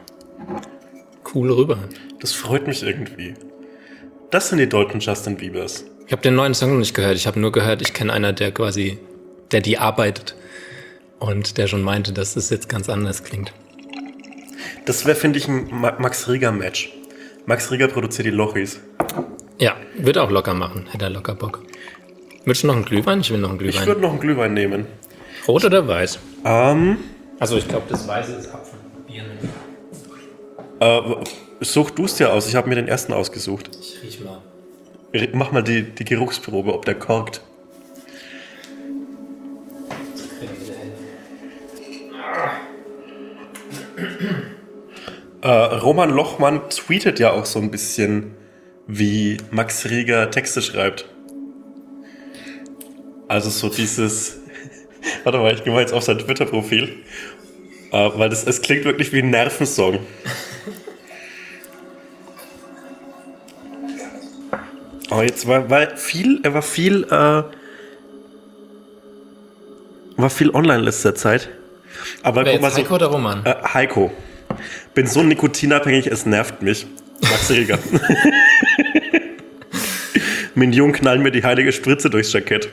cool rüber. Das freut mich irgendwie. Das sind die deutschen Justin Biebers. Ich habe den neuen Song noch nicht gehört. Ich habe nur gehört, ich kenne einer, der quasi, der die arbeitet und der schon meinte, dass es jetzt ganz anders klingt. Das wäre, finde ich, ein Max Rieger-Match. Max Rieger produziert die Lochis. Ja, wird auch locker machen. Hätte er locker Bock. Willst du noch einen Glühwein? Ich will noch einen Glühwein. Ich würde noch einen Glühwein nehmen. Rot oder weiß? Ähm. Also ich glaube, das Weiße ist Apfel. Bier. Äh, such du es dir aus. Ich habe mir den ersten ausgesucht. Ich riech mal. Mach mal die, die Geruchsprobe, ob der korkt. Äh, Roman Lochmann tweetet ja auch so ein bisschen, wie Max Rieger Texte schreibt. Also so dieses... Warte mal, ich gehe mal jetzt auf sein Twitter-Profil. Äh, weil das, es klingt wirklich wie ein Nervensong. Aber jetzt war, war viel, er war viel, äh, war viel online in letzter Zeit. Aber Wer guck mal jetzt, so, Heiko oder Roman? Äh, Heiko. Bin so nikotinabhängig, es nervt mich. Max Reger. Minion knallen mir die heilige Spritze durchs Jackett.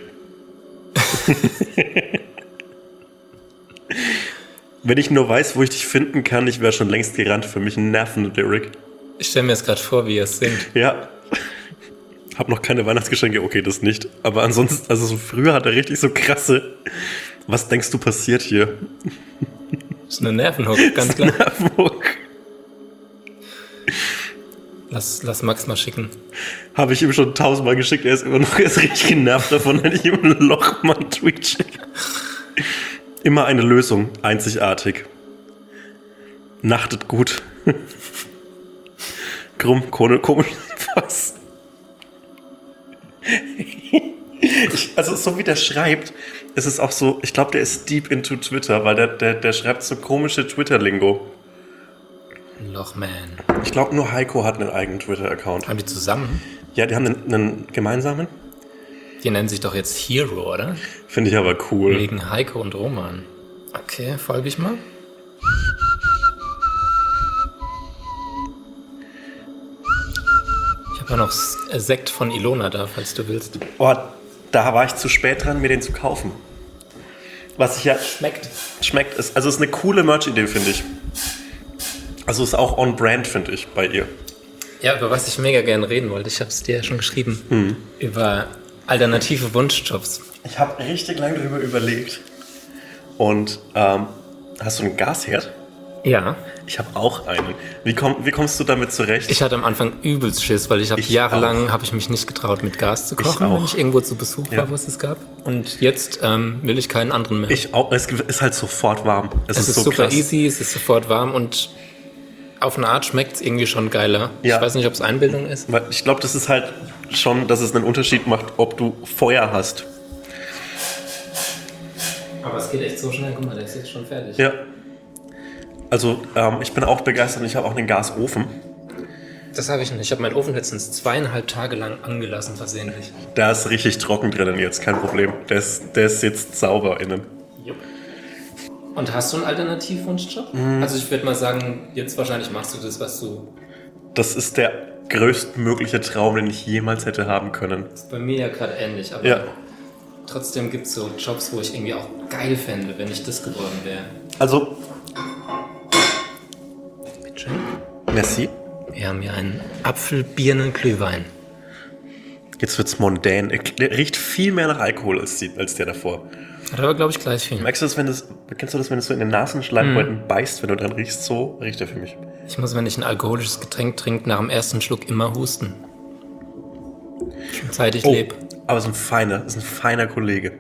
Wenn ich nur weiß, wo ich dich finden kann, ich wäre schon längst gerannt. Für mich ein nervender Lyric. Ich stelle mir jetzt gerade vor, wie er es singt. Ja. Hab noch keine Weihnachtsgeschenke, okay, das nicht. Aber ansonsten, also so früher hat er richtig so krasse. Was denkst du passiert hier? Das ist eine Nervenhook, ganz klar. Nervenhook. Lass, lass Max mal schicken. Habe ich ihm schon tausendmal geschickt, er ist immer noch, er ist richtig genervt davon, wenn ich ihm ein Loch mal einen Tweet schicke. Immer eine Lösung, einzigartig. Nachtet gut. Krumm, Kohle, komisch, was? Ich, also so wie der schreibt, ist es auch so, ich glaube, der ist deep into Twitter, weil der, der, der schreibt so komische Twitter-Lingo. Lochman. Ich glaube, nur Heiko hat einen eigenen Twitter-Account. Haben die zusammen? Ja, die haben einen, einen gemeinsamen. Die nennen sich doch jetzt Hero, oder? Finde ich aber cool. Wegen Heiko und Roman. Okay, folge ich mal. Ich habe ja noch Sekt von Ilona da, falls du willst. Oh, da war ich zu spät dran, mir den zu kaufen. Was ich ja... Schmeckt. Schmeckt. Ist, also ist eine coole Merch-Idee, finde ich. Also ist auch on-brand, finde ich, bei ihr. Ja, über was ich mega gerne reden wollte, ich habe es dir ja schon geschrieben, Hm. über alternative Wunschjobs. Ich habe richtig lange darüber überlegt. Und ähm, hast du einen Gasherd? Ja. Ich habe auch einen. Wie, komm, wie kommst du damit zurecht? Ich hatte am Anfang übelst Schiss, weil ich habe Ich jahrelang habe ich mich nicht getraut, mit Gas zu kochen, auch. wenn ich irgendwo zu Besuch Ja. war, wo es es gab. Und jetzt ähm, will ich keinen anderen mehr. Ich auch. Es ist halt sofort warm. Es, es ist, ist so super krass. easy, es ist sofort warm und auf eine Art schmeckt es irgendwie schon geiler. Ja. Ich weiß nicht, ob es Einbildung ist. Weil ich glaube, das ist halt schon, dass es einen Unterschied macht, ob du Feuer hast. Aber es geht echt so schnell. Guck mal, der ist jetzt schon fertig. Ja. Also ähm, ich bin auch begeistert und ich habe auch einen Gasofen. Das habe ich nicht. Ich habe meinen Ofen letztens zweieinhalb Tage lang angelassen, versehentlich. Da ist richtig trocken drinnen jetzt, kein Problem. Der ist, der ist jetzt sauber innen. Jupp. Und hast du einen Alternativwunschjob? Mhm. Also ich würde mal sagen, jetzt wahrscheinlich machst du das, was du... Das ist der größtmögliche Traum, den ich jemals hätte haben können. Das ist bei mir ja gerade ähnlich, aber Ja. trotzdem gibt es so Jobs, wo ich irgendwie auch geil fände, wenn ich das geworden wäre. Also, Bitteschön. merci. Wir haben hier einen Apfel-Birnen-Glühwein. Jetzt wird's mondän. Der riecht viel mehr nach Alkohol als, die, als der davor. Hat aber, glaube ich, gleich viel. Merkst du das, wenn das, kennst du das, wenn du so in den Nasenschleimhäuten beißt, wenn du dran riechst? So riecht der für mich. Ich muss, wenn ich ein alkoholisches Getränk trinke, nach dem ersten Schluck immer husten. Schon seit ich Oh, lebe. aber es ist ein feiner, ist ein feiner Kollege.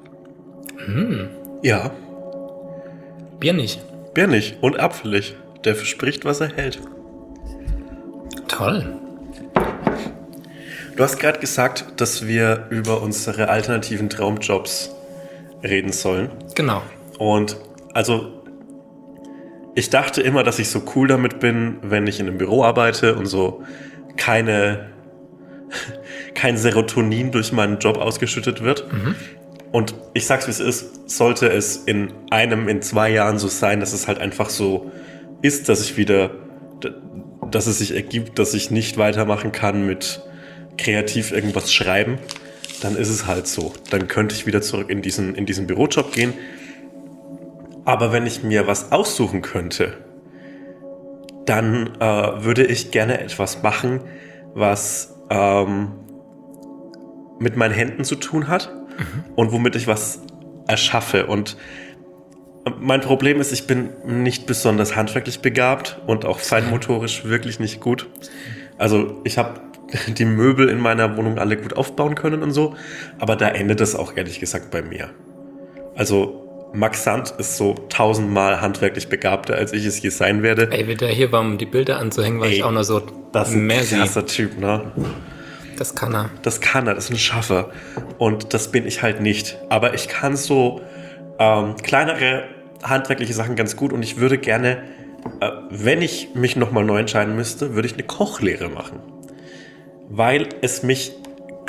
Ja, Bier nicht. bärnig und apfelig. Der verspricht, was er hält. Toll. Du hast gerade gesagt, dass wir über unsere alternativen Traumjobs reden sollen. Genau. Und also, ich dachte immer, dass ich so cool damit bin, wenn ich in einem Büro arbeite und so keine, kein Serotonin durch meinen Job ausgeschüttet wird. Mhm. Und ich sag's, wie es ist, sollte es in einem, in zwei Jahren so sein, dass es halt einfach so ist, dass ich wieder, dass es sich ergibt, dass ich nicht weitermachen kann mit kreativ irgendwas schreiben, dann ist es halt so. Dann könnte ich wieder zurück in diesen, in diesen Bürojob gehen. Aber wenn ich mir was aussuchen könnte, dann äh, würde ich gerne etwas machen, was ähm, mit meinen Händen zu tun hat und womit ich was erschaffe. Und mein Problem ist, ich bin nicht besonders handwerklich begabt und auch feinmotorisch wirklich nicht gut. Also ich habe die Möbel in meiner Wohnung alle gut aufbauen können und so, aber da endet es auch ehrlich gesagt bei mir. Also Max Sand ist so tausendmal handwerklich begabter, als ich es je sein werde. Ey, wie der hier war, um die Bilder anzuhängen, war Ey, ich auch nur so Das ist ein Messi. krasser Typ, ne? Das kann er. Das kann er, das ist ein Schaffer. Und das bin ich halt nicht. Aber ich kann so ähm, kleinere handwerkliche Sachen ganz gut und ich würde gerne, äh, wenn ich mich nochmal neu entscheiden müsste, würde ich eine Kochlehre machen. Weil es mich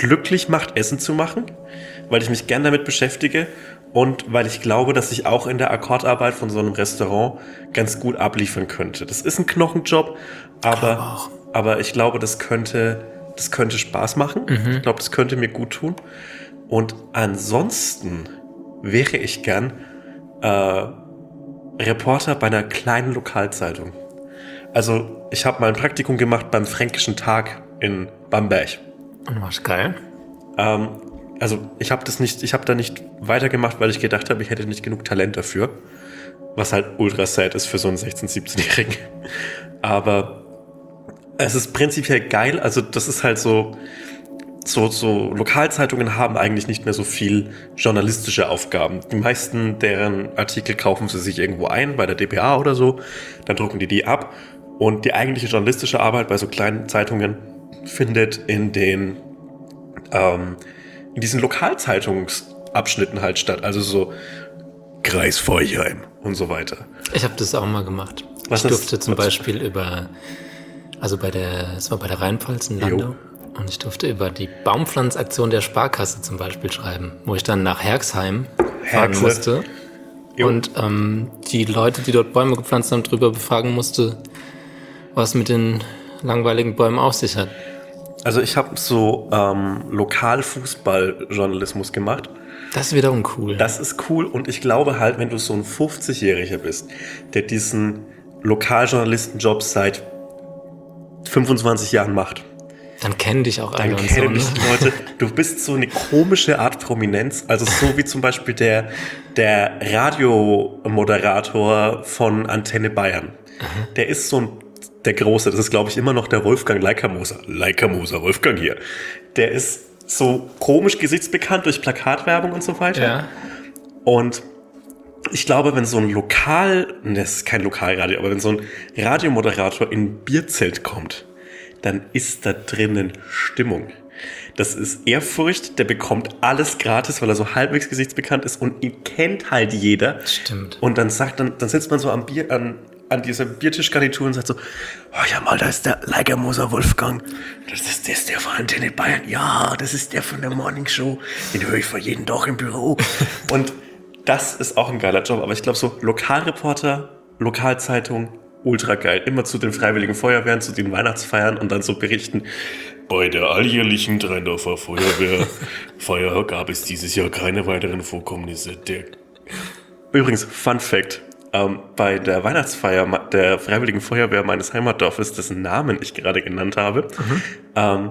glücklich macht, Essen zu machen, weil ich mich gern damit beschäftige und weil ich glaube, dass ich auch in der Akkordarbeit von so einem Restaurant ganz gut abliefern könnte. Das ist ein Knochenjob, aber, aber ich glaube, das könnte, das könnte Spaß machen. Mhm. Ich glaube, das könnte mir gut tun. Und ansonsten wäre ich gern äh, Reporter bei einer kleinen Lokalzeitung. Also ich habe mal ein Praktikum gemacht beim Fränkischen Tag in Bamberg. Und was geil? Ähm, also ich habe das nicht, ich habe da nicht weitergemacht, weil ich gedacht habe, ich hätte nicht genug Talent dafür. Was halt ultra sad ist für so einen sechzehn-, siebzehnjährigen. Aber es ist prinzipiell geil. Also das ist halt so, so, so Lokalzeitungen haben eigentlich nicht mehr so viel journalistische Aufgaben. Die meisten deren Artikel kaufen sie sich irgendwo ein, bei der D P A oder so. Dann drucken die die ab. Und die eigentliche journalistische Arbeit bei so kleinen Zeitungen findet in den ähm, in diesen Lokalzeitungsabschnitten halt statt. Also so Kreis Forchheim und so weiter. Ich habe das auch mal gemacht. Was ich durfte ist, zum Beispiel über, also bei der, es war bei der Rheinpfalz in Landau. Jo. Und ich durfte über die Baumpflanzaktion der Sparkasse zum Beispiel schreiben, wo ich dann nach Herxheim fahren Herxe. musste. Jo. Und ähm, die Leute, die dort Bäume gepflanzt haben, drüber befragen musste, was mit den langweiligen Bäumen auf sich hat. Also ich habe so ähm, Lokalfußballjournalismus gemacht. Das ist wiederum cool. Das ist cool und ich glaube halt, wenn du so ein fünfzigjähriger bist, der diesen Lokaljournalistenjob seit fünfundzwanzig Jahren macht, dann kennen dich auch alle. Dann und kennen so, dich ne? Leute. Du bist so eine komische Art Prominenz. Also so wie zum Beispiel der, der Radiomoderator von Antenne Bayern. Aha. Der ist so ein, der Große, das ist glaube ich immer noch der Wolfgang Leikamoser. Leikamoser, Wolfgang hier. Der ist so komisch gesichtsbekannt durch Plakatwerbung und so weiter. Ja. Und ich glaube, wenn so ein Lokal, das ist kein Lokalradio, aber wenn so ein Radiomoderator in ein Bierzelt kommt, dann ist da drinnen Stimmung. Das ist Ehrfurcht, der bekommt alles gratis, weil er so halbwegs gesichtsbekannt ist und ihn kennt halt jeder. Stimmt. Und dann sagt dann, dann sitzt man so am Bier, an, an dieser Biertischgarnitur und sagt so, oh ja mal, da ist der Leikamoser Wolfgang. Das ist, das ist der von Antenne Bayern. Ja, das ist der von der Morning Show. Den höre ich vor jeden Tag im Büro. Und das ist auch ein geiler Job. Aber ich glaube so Lokalreporter, Lokalzeitung, ultra geil. Immer zu den Freiwilligen Feuerwehren, zu den Weihnachtsfeiern und dann so berichten, bei der alljährlichen Dreindorfer Feuerwehrfeier gab es dieses Jahr keine weiteren Vorkommnisse. Der Übrigens, Fun Fact, ähm, bei der Weihnachtsfeier der Freiwilligen Feuerwehr meines Heimatdorfes, dessen Namen ich gerade genannt habe, mhm. ähm,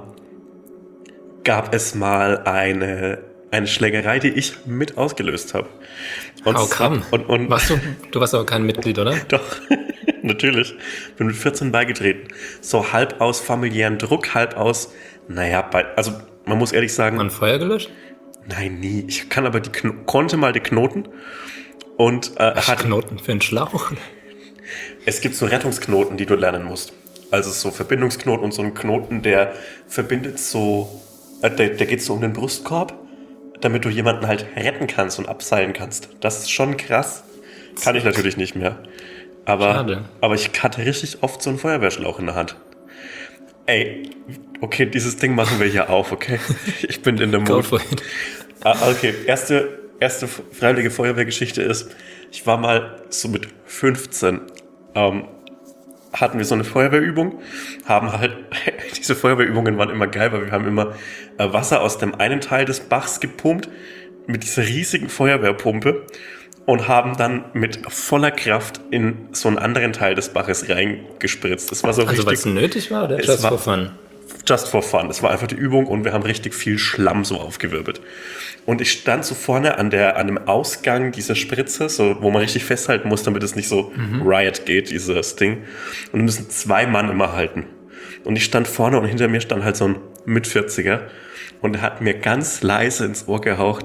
gab es mal eine, eine Schlägerei, die ich mit ausgelöst habe. Und, oh, komm. und, und warst du, du warst aber kein Mitglied, oder? Doch. Natürlich. Bin mit vierzehn beigetreten. So halb aus familiären Druck, halb aus, naja, bei, also man muss ehrlich sagen. An Feuer gelöscht? Nein, nie. Ich kann aber die, konnte mal die Knoten und äh, hat Knoten für einen Schlauch. Es gibt so Rettungsknoten, die du lernen musst. Also so Verbindungsknoten und so ein Knoten, der verbindet so, äh, der, der geht so um den Brustkorb, damit du jemanden halt retten kannst und abseilen kannst. Das ist schon krass. Kann ich natürlich nicht mehr. Aber, aber ich hatte richtig oft so einen Feuerwehrschlauch in der Hand. Ey, okay, dieses Ding machen wir hier auf, okay? Ich bin in der Mut. Ah, okay, erste, erste freiwillige Feuerwehrgeschichte ist, ich war mal so mit fünfzehn, ähm, hatten wir so eine Feuerwehrübung, haben halt, diese Feuerwehrübungen waren immer geil, weil wir haben immer äh, Wasser aus dem einen Teil des Bachs gepumpt, mit dieser riesigen Feuerwehrpumpe, und haben dann mit voller Kraft in so einen anderen Teil des Baches reingespritzt. Das war so also richtig. weil es nötig war oder just for fun? Just for fun. Das war einfach die Übung und wir haben richtig viel Schlamm so aufgewirbelt. Und ich stand so vorne an der an dem Ausgang dieser Spritze, so wo man richtig festhalten muss, damit es nicht so mhm. Riot geht, dieses Ding. Und wir müssen zwei Mann immer halten. Und ich stand vorne und hinter mir stand halt so ein Mitvierziger und er hat mir ganz leise ins Ohr gehaucht: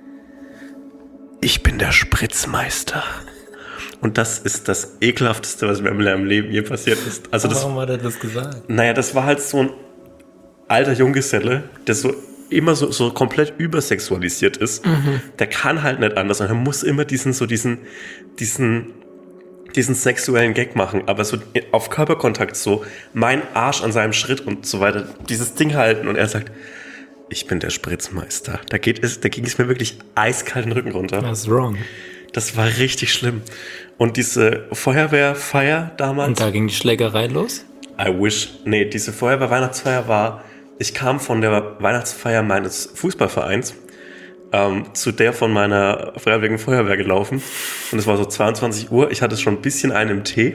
Ich bin der Spritzmeister. Und das ist das Ekelhafteste, was mir im Leben je passiert ist. Also das, warum hat er das gesagt? Naja, das war halt so ein alter Junggeselle, der so immer so, so komplett übersexualisiert ist. Mhm. Der kann halt nicht anders. Und er muss immer diesen, so diesen, diesen, diesen sexuellen Gag machen. Aber so auf Körperkontakt so, mein Arsch an seinem Schritt und so weiter, dieses Ding halten. Und er sagt: ich bin der Spritzmeister. Da, geht es, da ging es mir wirklich eiskalt den Rücken runter. That's wrong. Das war richtig schlimm. Und diese Feuerwehrfeier damals... Und da ging die Schlägerei los? I wish. Nee, diese Feuerwehr-Weihnachtsfeier war... Ich kam von der Weihnachtsfeier meines Fußballvereins ähm, zu der von meiner Freiwilligen Feuerwehr gelaufen. Und es war so zweiundzwanzig Uhr. Ich hatte schon ein bisschen einen im Tee.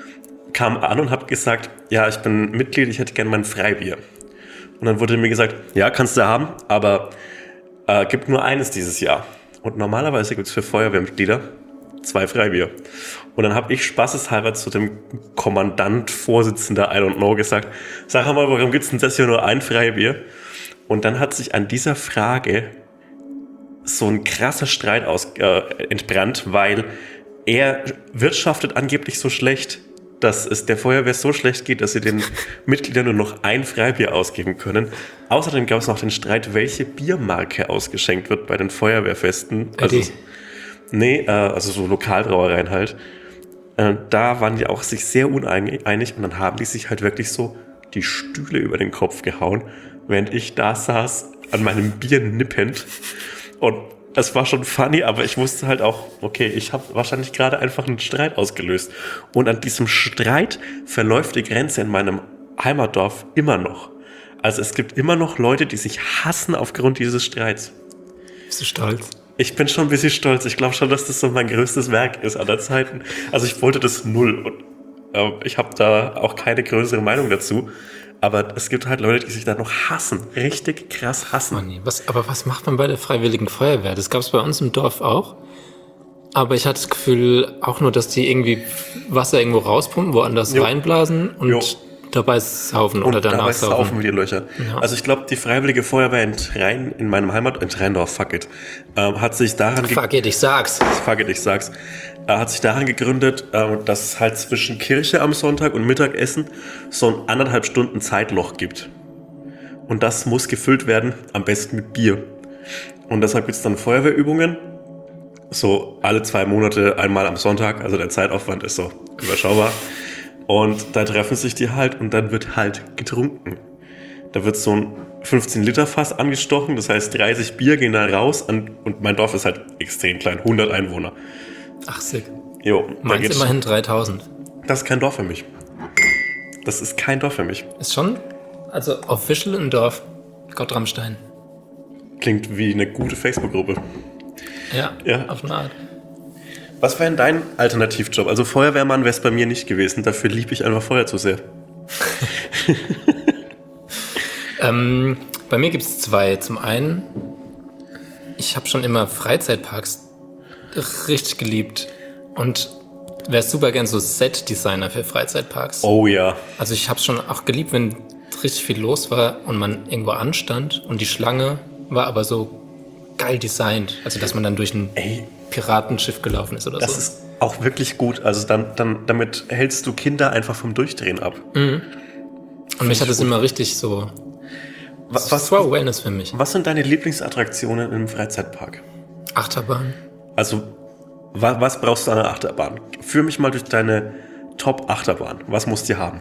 Kam an und habe gesagt, ja, ich bin Mitglied, ich hätte gerne mein Freibier. Und dann wurde mir gesagt, ja, kannst du haben, aber äh, gibt nur eines dieses Jahr. Und normalerweise gibt es für Feuerwehrmitglieder zwei Freibier. Und dann habe ich spaßeshalber zu dem Kommandant, Vorsitzender, I don't know, gesagt, sag mal, warum gibt es denn das hier nur ein Freibier? Und dann hat sich an dieser Frage so ein krasser Streit aus, äh, entbrannt, weil er wirtschaftet angeblich so schlecht, dass es der Feuerwehr so schlecht geht, dass sie den Mitgliedern nur noch ein Freibier ausgeben können. Außerdem gab es noch den Streit, welche Biermarke ausgeschenkt wird bei den Feuerwehrfesten. Also, nee, äh, also so Lokalbrauereien halt. Äh, da waren die auch sich sehr uneinig und dann haben die sich halt wirklich so die Stühle über den Kopf gehauen, während ich da saß, an meinem Bier nippend. Und es war schon funny, aber ich wusste halt auch, okay, ich habe wahrscheinlich gerade einfach einen Streit ausgelöst. Und an diesem Streit verläuft die Grenze in meinem Heimatdorf immer noch. Also es gibt immer noch Leute, die sich hassen aufgrund dieses Streits. Bist du stolz? Ich bin schon ein bisschen stolz. Ich glaube schon, dass das so mein größtes Werk ist aller Zeiten. Also ich wollte das null und äh, ich habe da auch keine größere Meinung dazu. Aber es gibt halt Leute, die sich da noch hassen. Richtig krass hassen. Oh nee, was, aber was macht man bei der Freiwilligen Feuerwehr? Das gab es bei uns im Dorf auch. Aber ich hatte das Gefühl auch nur, dass die irgendwie Wasser irgendwo rauspumpen, woanders jo. reinblasen und jo. dabei saufen oder und danach dabei saufen. saufen wir die Löcher. Ja. Also ich glaube, die Freiwillige Feuerwehr in Trein, in meinem Heimat, in Treindorf, fuck it, ähm, hat sich daran... Fuck it, ich sag's. Fuck it, ich sag's. Äh, hat sich daran gegründet, äh, dass es halt zwischen Kirche am Sonntag und Mittagessen so ein anderthalb Stunden Zeitloch gibt. Und das muss gefüllt werden, am besten mit Bier. Und deshalb gibt's dann Feuerwehrübungen, so alle zwei Monate einmal am Sonntag, also der Zeitaufwand ist so überschaubar. Und da treffen sich die halt und dann wird halt getrunken. Da wird so ein fünfzehn Liter Fass angestochen, das heißt dreißig Bier gehen da raus an, und mein Dorf ist halt extrem klein, hundert Einwohner. Ach, sick. Jo, meins immerhin dreitausend. Das ist kein Dorf für mich. Das ist kein Dorf für mich. Ist schon, also official ein Dorf, Gottrammstein. Klingt wie eine gute Facebook-Gruppe. Ja, ja, auf eine Art. Was wäre denn dein Alternativjob? Also Feuerwehrmann wäre es bei mir nicht gewesen. Dafür liebe ich einfach Feuer zu sehr. ähm, bei mir gibt es zwei. Zum einen, ich habe schon immer Freizeitparks richtig geliebt und wäre super gern so Set-Designer für Freizeitparks. Oh ja. Also ich habe es schon auch geliebt, wenn richtig viel los war und man irgendwo anstand und die Schlange war aber so geil designt. Also dass man dann durch ein... Ey. Piratenschiff gelaufen ist oder das so. Das ist auch wirklich gut. Also dann, dann, damit hältst du Kinder einfach vom Durchdrehen ab. Mhm. Und mich hat es immer richtig so... Was, was war Wellness für mich. Was sind deine Lieblingsattraktionen im Freizeitpark? Achterbahn. Also, was, was brauchst du an einer Achterbahn? Führ mich mal durch deine Top-Achterbahn. Was musst du haben?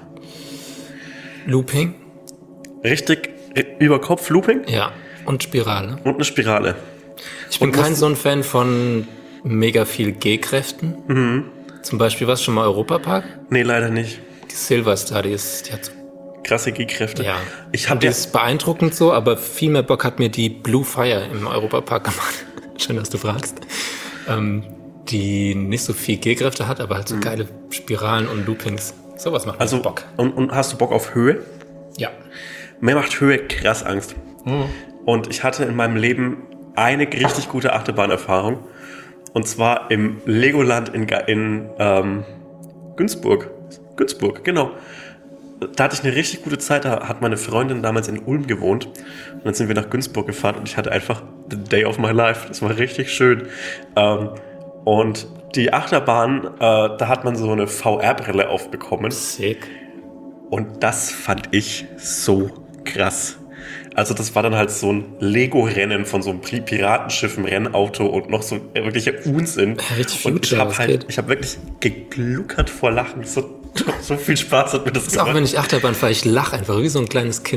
Looping. Richtig über Kopf Looping? Ja, und Spirale. Und eine Spirale. Ich bin kein so ein Fan von mega viel G-Kräften. Mhm. Zum Beispiel, was schon mal Europapark? Nee, leider nicht. Die Silverstar, die ist, die hat so krasse G-Kräfte. Ja, ich hab die ist beeindruckend so, aber viel mehr Bock hat mir die Blue Fire im Europapark gemacht. Schön, dass du fragst. Ähm, die nicht so viel G-Kräfte hat, aber halt so mhm. geile Spiralen und Loopings. Sowas macht also, mir Bock. Und, und hast du Bock auf Höhe? Ja. Mir macht Höhe krass Angst. Mhm. Und ich hatte in meinem Leben eine richtig gute Achterbahnerfahrung. Und zwar im Legoland in, in ähm, Günzburg. Günzburg, genau. Da hatte ich eine richtig gute Zeit. Da hat meine Freundin damals in Ulm gewohnt. Und dann sind wir nach Günzburg gefahren und ich hatte einfach the day of my life. Das war richtig schön. Ähm, und die Achterbahn, äh, da hat man so eine V R-Brille aufbekommen. Sick. Und das fand ich so krass. Also das war dann halt so ein Lego-Rennen von so einem Piratenschiff, einem Rennauto und noch so wirklicher Unsinn. Richtig und ich habe halt, geht. ich habe wirklich gegluckert vor Lachen. So, so viel Spaß hat mir das, das gemacht. Auch wenn ich Achterbahn fahre, ich lache einfach wie so ein kleines Kind.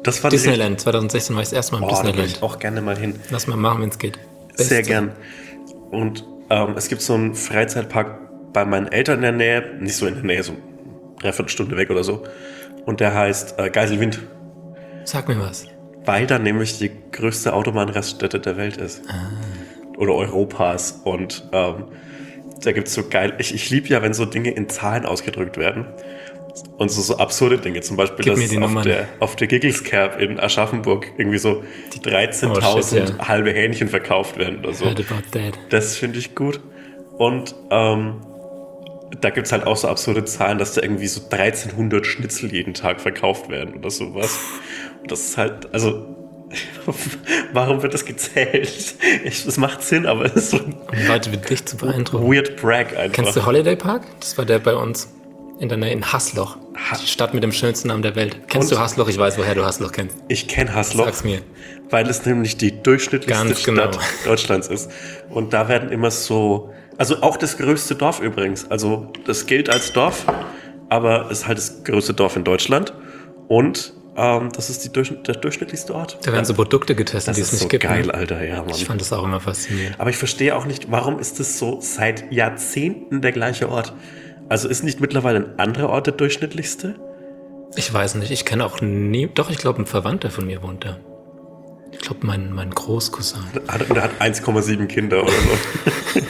Das war Disneyland, zwanzig sechzehn war ich das erste Mal im oh, da Disneyland. würde ich auch gerne mal hin. Lass mal machen, wenn es geht. Beste. Sehr Beste. gern. Und ähm, es gibt so einen Freizeitpark bei meinen Eltern in der Nähe, nicht so in der Nähe, so dreiviertel Stunde weg oder so. Und der heißt äh, Geiselwind. Sag mir was. Weil da nämlich die größte Autobahnraststätte der Welt ist. Ah. Oder Europas. Und ähm, da gibt's so geil, ich, ich liebe ja, wenn so Dinge in Zahlen ausgedrückt werden. Und so, so absurde Dinge, zum Beispiel, Gib dass auf der, auf der Gigglescap in Aschaffenburg irgendwie so dreizehntausend oh, ja. halbe Hähnchen verkauft werden oder so. Heard about that. Das finde ich gut. Und ähm, da gibt es halt auch so absurde Zahlen, dass da irgendwie so dreizehnhundert Schnitzel jeden Tag verkauft werden oder sowas. Und das ist halt, also, warum wird das gezählt? Es macht Sinn, aber es ist so ein um Leute wie dich zu beeindrucken. Weird Brag einfach. Kennst du Holiday Park? Das war der bei uns. In der Nähe in Haßloch. Die Stadt mit dem schönsten Namen der Welt. Kennst Und? du Haßloch? Ich weiß, woher du Haßloch kennst. Ich kenne Haßloch. Sag's mir. Weil es nämlich die durchschnittlichste Ganz Stadt genau. Deutschlands ist. Und da werden immer so, also auch das größte Dorf übrigens. Also das gilt als Dorf, aber es ist halt das größte Dorf in Deutschland. Und ähm, das ist die durch, der durchschnittlichste Ort. Da werden so Produkte getestet, das die es nicht so gibt. Das ist so geil, ne? Alter, ja, Mann. Ich fand das auch immer faszinierend. Aber ich verstehe auch nicht, warum ist das so seit Jahrzehnten der gleiche Ort? Also ist nicht mittlerweile ein anderer Ort der durchschnittlichste? Ich weiß nicht, ich kenne auch nie, doch, ich glaube, ein Verwandter von mir wohnt da. Ich glaube, mein, mein Großcousin. Und er hat eins Komma sieben Kinder oder so.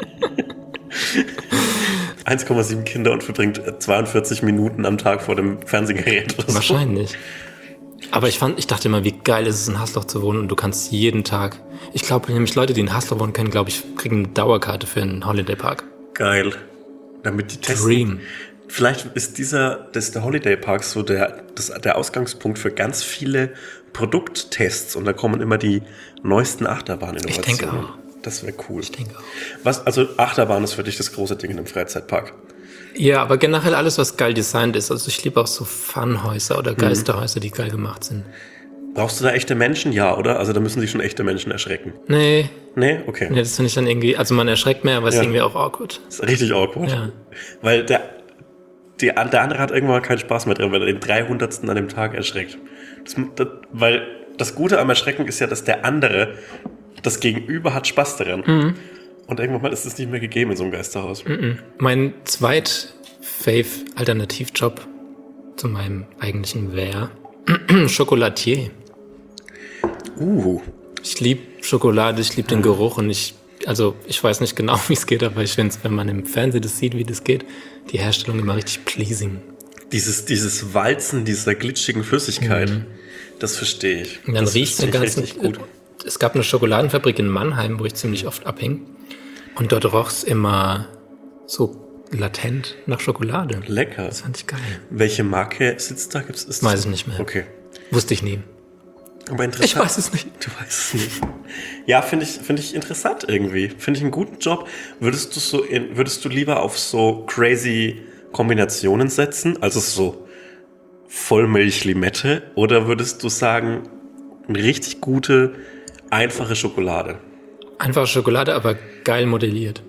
eins Komma sieben Kinder und verbringt zweiundvierzig Minuten am Tag vor dem Fernsehgerät oder so. Wahrscheinlich. Aber ich fand, ich dachte immer, wie geil ist es, in Haßloch zu wohnen und du kannst jeden Tag, ich glaube, nämlich Leute, die in Haßloch wohnen können, glaube ich, kriegen eine Dauerkarte für einen Holiday Park. Geil. Damit die testen. Dream. Vielleicht ist dieser, das der Holiday Park so der, das, der Ausgangspunkt für ganz viele Produkttests und da kommen immer die neuesten Achterbahn-Innovationen. Ich denke auch. Das wäre cool. Ich denke auch. Was, also Achterbahn ist für dich das große Ding in einem Freizeitpark? Ja, aber generell alles, was geil designt ist. Also ich liebe auch so Funhäuser oder Geisterhäuser, die geil gemacht sind. Brauchst du da echte Menschen? Ja, oder? Also da müssen sich schon echte Menschen erschrecken. Nee. Nee? Okay. Nee, das finde ich dann irgendwie, also man erschreckt mehr, aber es ja. ist irgendwie auch awkward. Das ist richtig awkward. Ja. Weil der, die, der andere hat irgendwann keinen Spaß mehr drin, weil er den dreihundertsten an dem Tag erschreckt. Das, das, weil das Gute am Erschrecken ist ja, dass der andere, das Gegenüber hat Spaß daran. Mhm. Und irgendwann mal ist es nicht mehr gegeben in so einem Geisterhaus. Mhm. Mein zweit-Fave-Alternativjob zu meinem eigentlichen wäre Chocolatier. Uh. Ich liebe Schokolade, ich liebe den Geruch und ich, also ich weiß nicht genau, wie es geht, aber ich finde es, wenn man im Fernsehen das sieht, wie das geht, die Herstellung immer richtig pleasing. Dieses, dieses Walzen dieser glitschigen Flüssigkeit, mhm. das verstehe ich. Und dann das riecht es ganz gut. Es gab eine Schokoladenfabrik in Mannheim, wo ich ziemlich oft abhing. Und dort roch es immer so latent nach Schokolade. Lecker. Das fand ich geil. Welche Marke sitzt da? Gibt's, ist weiß ich nicht mehr. Okay. Wusste ich nie. Aber interessant. Ich weiß es nicht. Du weißt es nicht. Ja, finde ich, finde ich interessant irgendwie. Finde ich einen guten Job. Würdest du so in, würdest du lieber auf so crazy Kombinationen setzen? Also so Vollmilch-Limette? Oder würdest du sagen, eine richtig gute, einfache Schokolade? Einfache Schokolade, aber geil modelliert.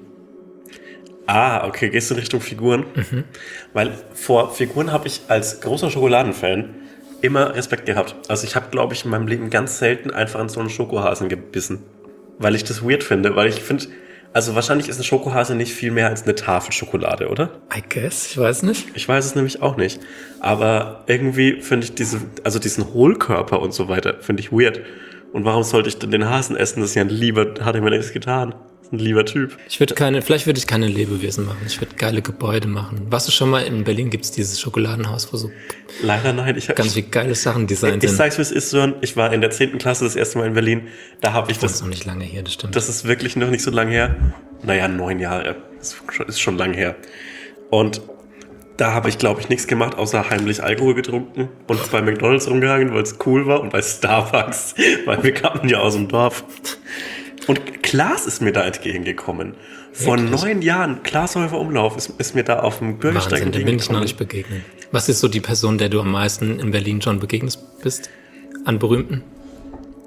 Ah, okay. Gehst du in Richtung Figuren? Mhm. Weil vor Figuren habe ich als großer Schokoladenfan immer Respekt gehabt. Also ich habe, glaube ich, in meinem Leben ganz selten einfach in so einen Schokohasen gebissen. Weil ich das weird finde. Weil ich finde, also wahrscheinlich ist ein Schokohase nicht viel mehr als eine Tafel Schokolade, oder? I guess, ich weiß nicht. Ich weiß es nämlich auch nicht. Aber irgendwie finde ich diese, also diesen Hohlkörper und so weiter, finde ich weird. Und warum sollte ich denn den Hasen essen? Das ist ja ein lieber, hat er mir nichts getan. Das ist ein lieber Typ. Ich würde keine, vielleicht würde ich keine Lebewesen machen. Ich würde geile Gebäude machen. Warst du schon mal in Berlin? Gibt es dieses Schokoladenhaus, wo so leider nein, ich ganz viele geile Sachen designt sind. Ich sag's, wie es ist, Sören. Ich war in der zehnten Klasse das erste Mal in Berlin. Da habe ich das. Das ist noch nicht lange her, das stimmt. Das ist wirklich noch nicht so lange her. Naja, neun Jahre. Das ist schon lang her. Und da habe ich, glaube ich, nichts gemacht, außer heimlich Alkohol getrunken und bei McDonald's rumgehangen, weil es cool war, und bei Starbucks, weil wir kamen ja aus dem Dorf. Und Klaas ist mir da entgegengekommen. Vor Wirklich? neun Jahren, Klaas Häufer Umlauf ist, ist mir da auf dem Bürgersteig entgegengekommen. Dem bin ich noch nicht begegnet. Was ist so die Person, der du am meisten in Berlin schon begegnet bist? An Berühmten?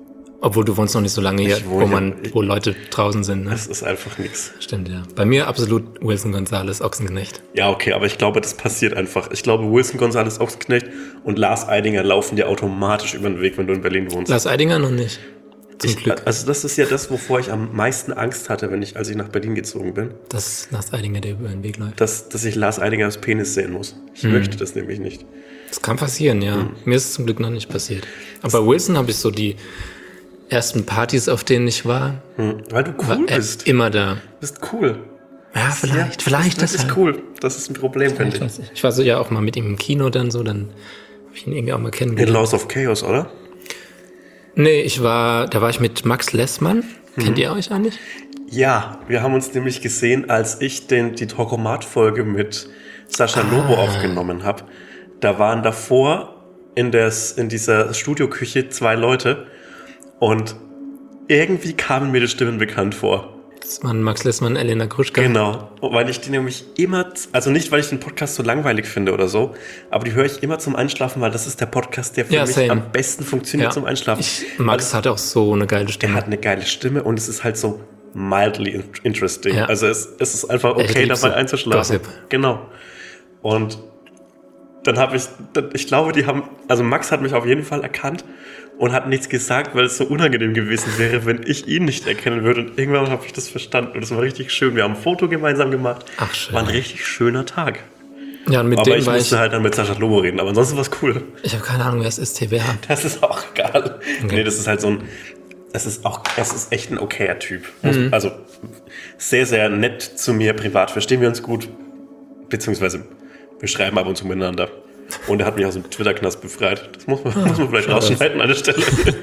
Obwohl du wohnst noch nicht so lange hier, wo, man, wo Leute draußen sind. Ne? Das ist einfach nichts. Stimmt, ja. Bei mir absolut Wilson Gonzalez, Ochsenknecht. Ja, okay, aber ich glaube, das passiert einfach. Ich glaube, Wilson Gonzalez, Ochsenknecht und Lars Eidinger laufen dir automatisch über den Weg, wenn du in Berlin wohnst. Lars Eidinger noch nicht. Zum ich, Glück. Also das ist ja das, wovor ich am meisten Angst hatte, wenn ich, als ich nach Berlin gezogen bin. Dass Lars Eidinger dir über den Weg läuft. Dass, dass ich Lars Eidingers Penis sehen muss. Ich hm. möchte das nämlich nicht. Das kann passieren, ja. Hm. Mir ist es zum Glück noch nicht passiert. Aber bei Wilson habe ich so die ersten Partys, auf denen ich war. Hm. Weil du cool war bist. Immer da. Du bist cool. Ja, vielleicht. Ja, vielleicht das, das ist cool. Das ist ein Problem, finde ich. Ich war so ja auch mal mit ihm im Kino dann so, dann habe ich ihn irgendwie auch mal kennengelernt. In Laws of Chaos, oder? Nee, ich war, da war ich mit Max Lessmann. Mhm. Kennt ihr euch eigentlich? Ja, wir haben uns nämlich gesehen, als ich den, die Talkomat-Folge mit Sascha ah. Lobo aufgenommen habe. Da waren davor in, des, in dieser Studioküche zwei Leute und irgendwie kamen mir die Stimmen bekannt vor. Das waren Max Lessmann und Elena Gruschka. Genau, weil ich die nämlich immer, also nicht, weil ich den Podcast so langweilig finde oder so, aber die höre ich immer zum Einschlafen, weil das ist der Podcast, der für ja, mich same. am besten funktioniert ja. zum Einschlafen. Ich, Max also, hat auch so eine geile Stimme. Er hat eine geile Stimme und es ist halt so mildly interesting. Ja. Also es, es ist einfach okay, dabei einzuschlafen. Gossip. Genau. Und dann habe ich, ich glaube, die haben, also Max hat mich auf jeden Fall erkannt und hat nichts gesagt, weil es so unangenehm gewesen wäre, wenn ich ihn nicht erkennen würde. Und irgendwann habe ich das verstanden und das war richtig schön. Wir haben ein Foto gemeinsam gemacht. Ach, schön. War ein richtig schöner Tag. Ja, und mit aber dem ich war musste ich, halt dann mit Sascha Lobo reden, aber ansonsten war es cool. Ich habe keine Ahnung, wer es ist, T B H. Das ist auch egal. Okay. Nee, das ist halt so ein, das ist auch, das ist echt ein okayer Typ. Mhm. Also sehr, sehr nett zu mir privat. Verstehen wir uns gut. Beziehungsweise wir schreiben ab und zu miteinander. Und er hat mich aus dem Twitter-Knast befreit. Das muss man, ah, muss man vielleicht rausschneiden an der Stelle.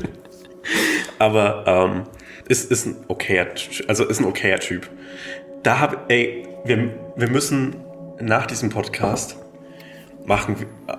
Aber ähm, ist, ist ein okayer, also ist ein okayer Typ. Da habe, ey, wir, wir müssen nach diesem Podcast machen,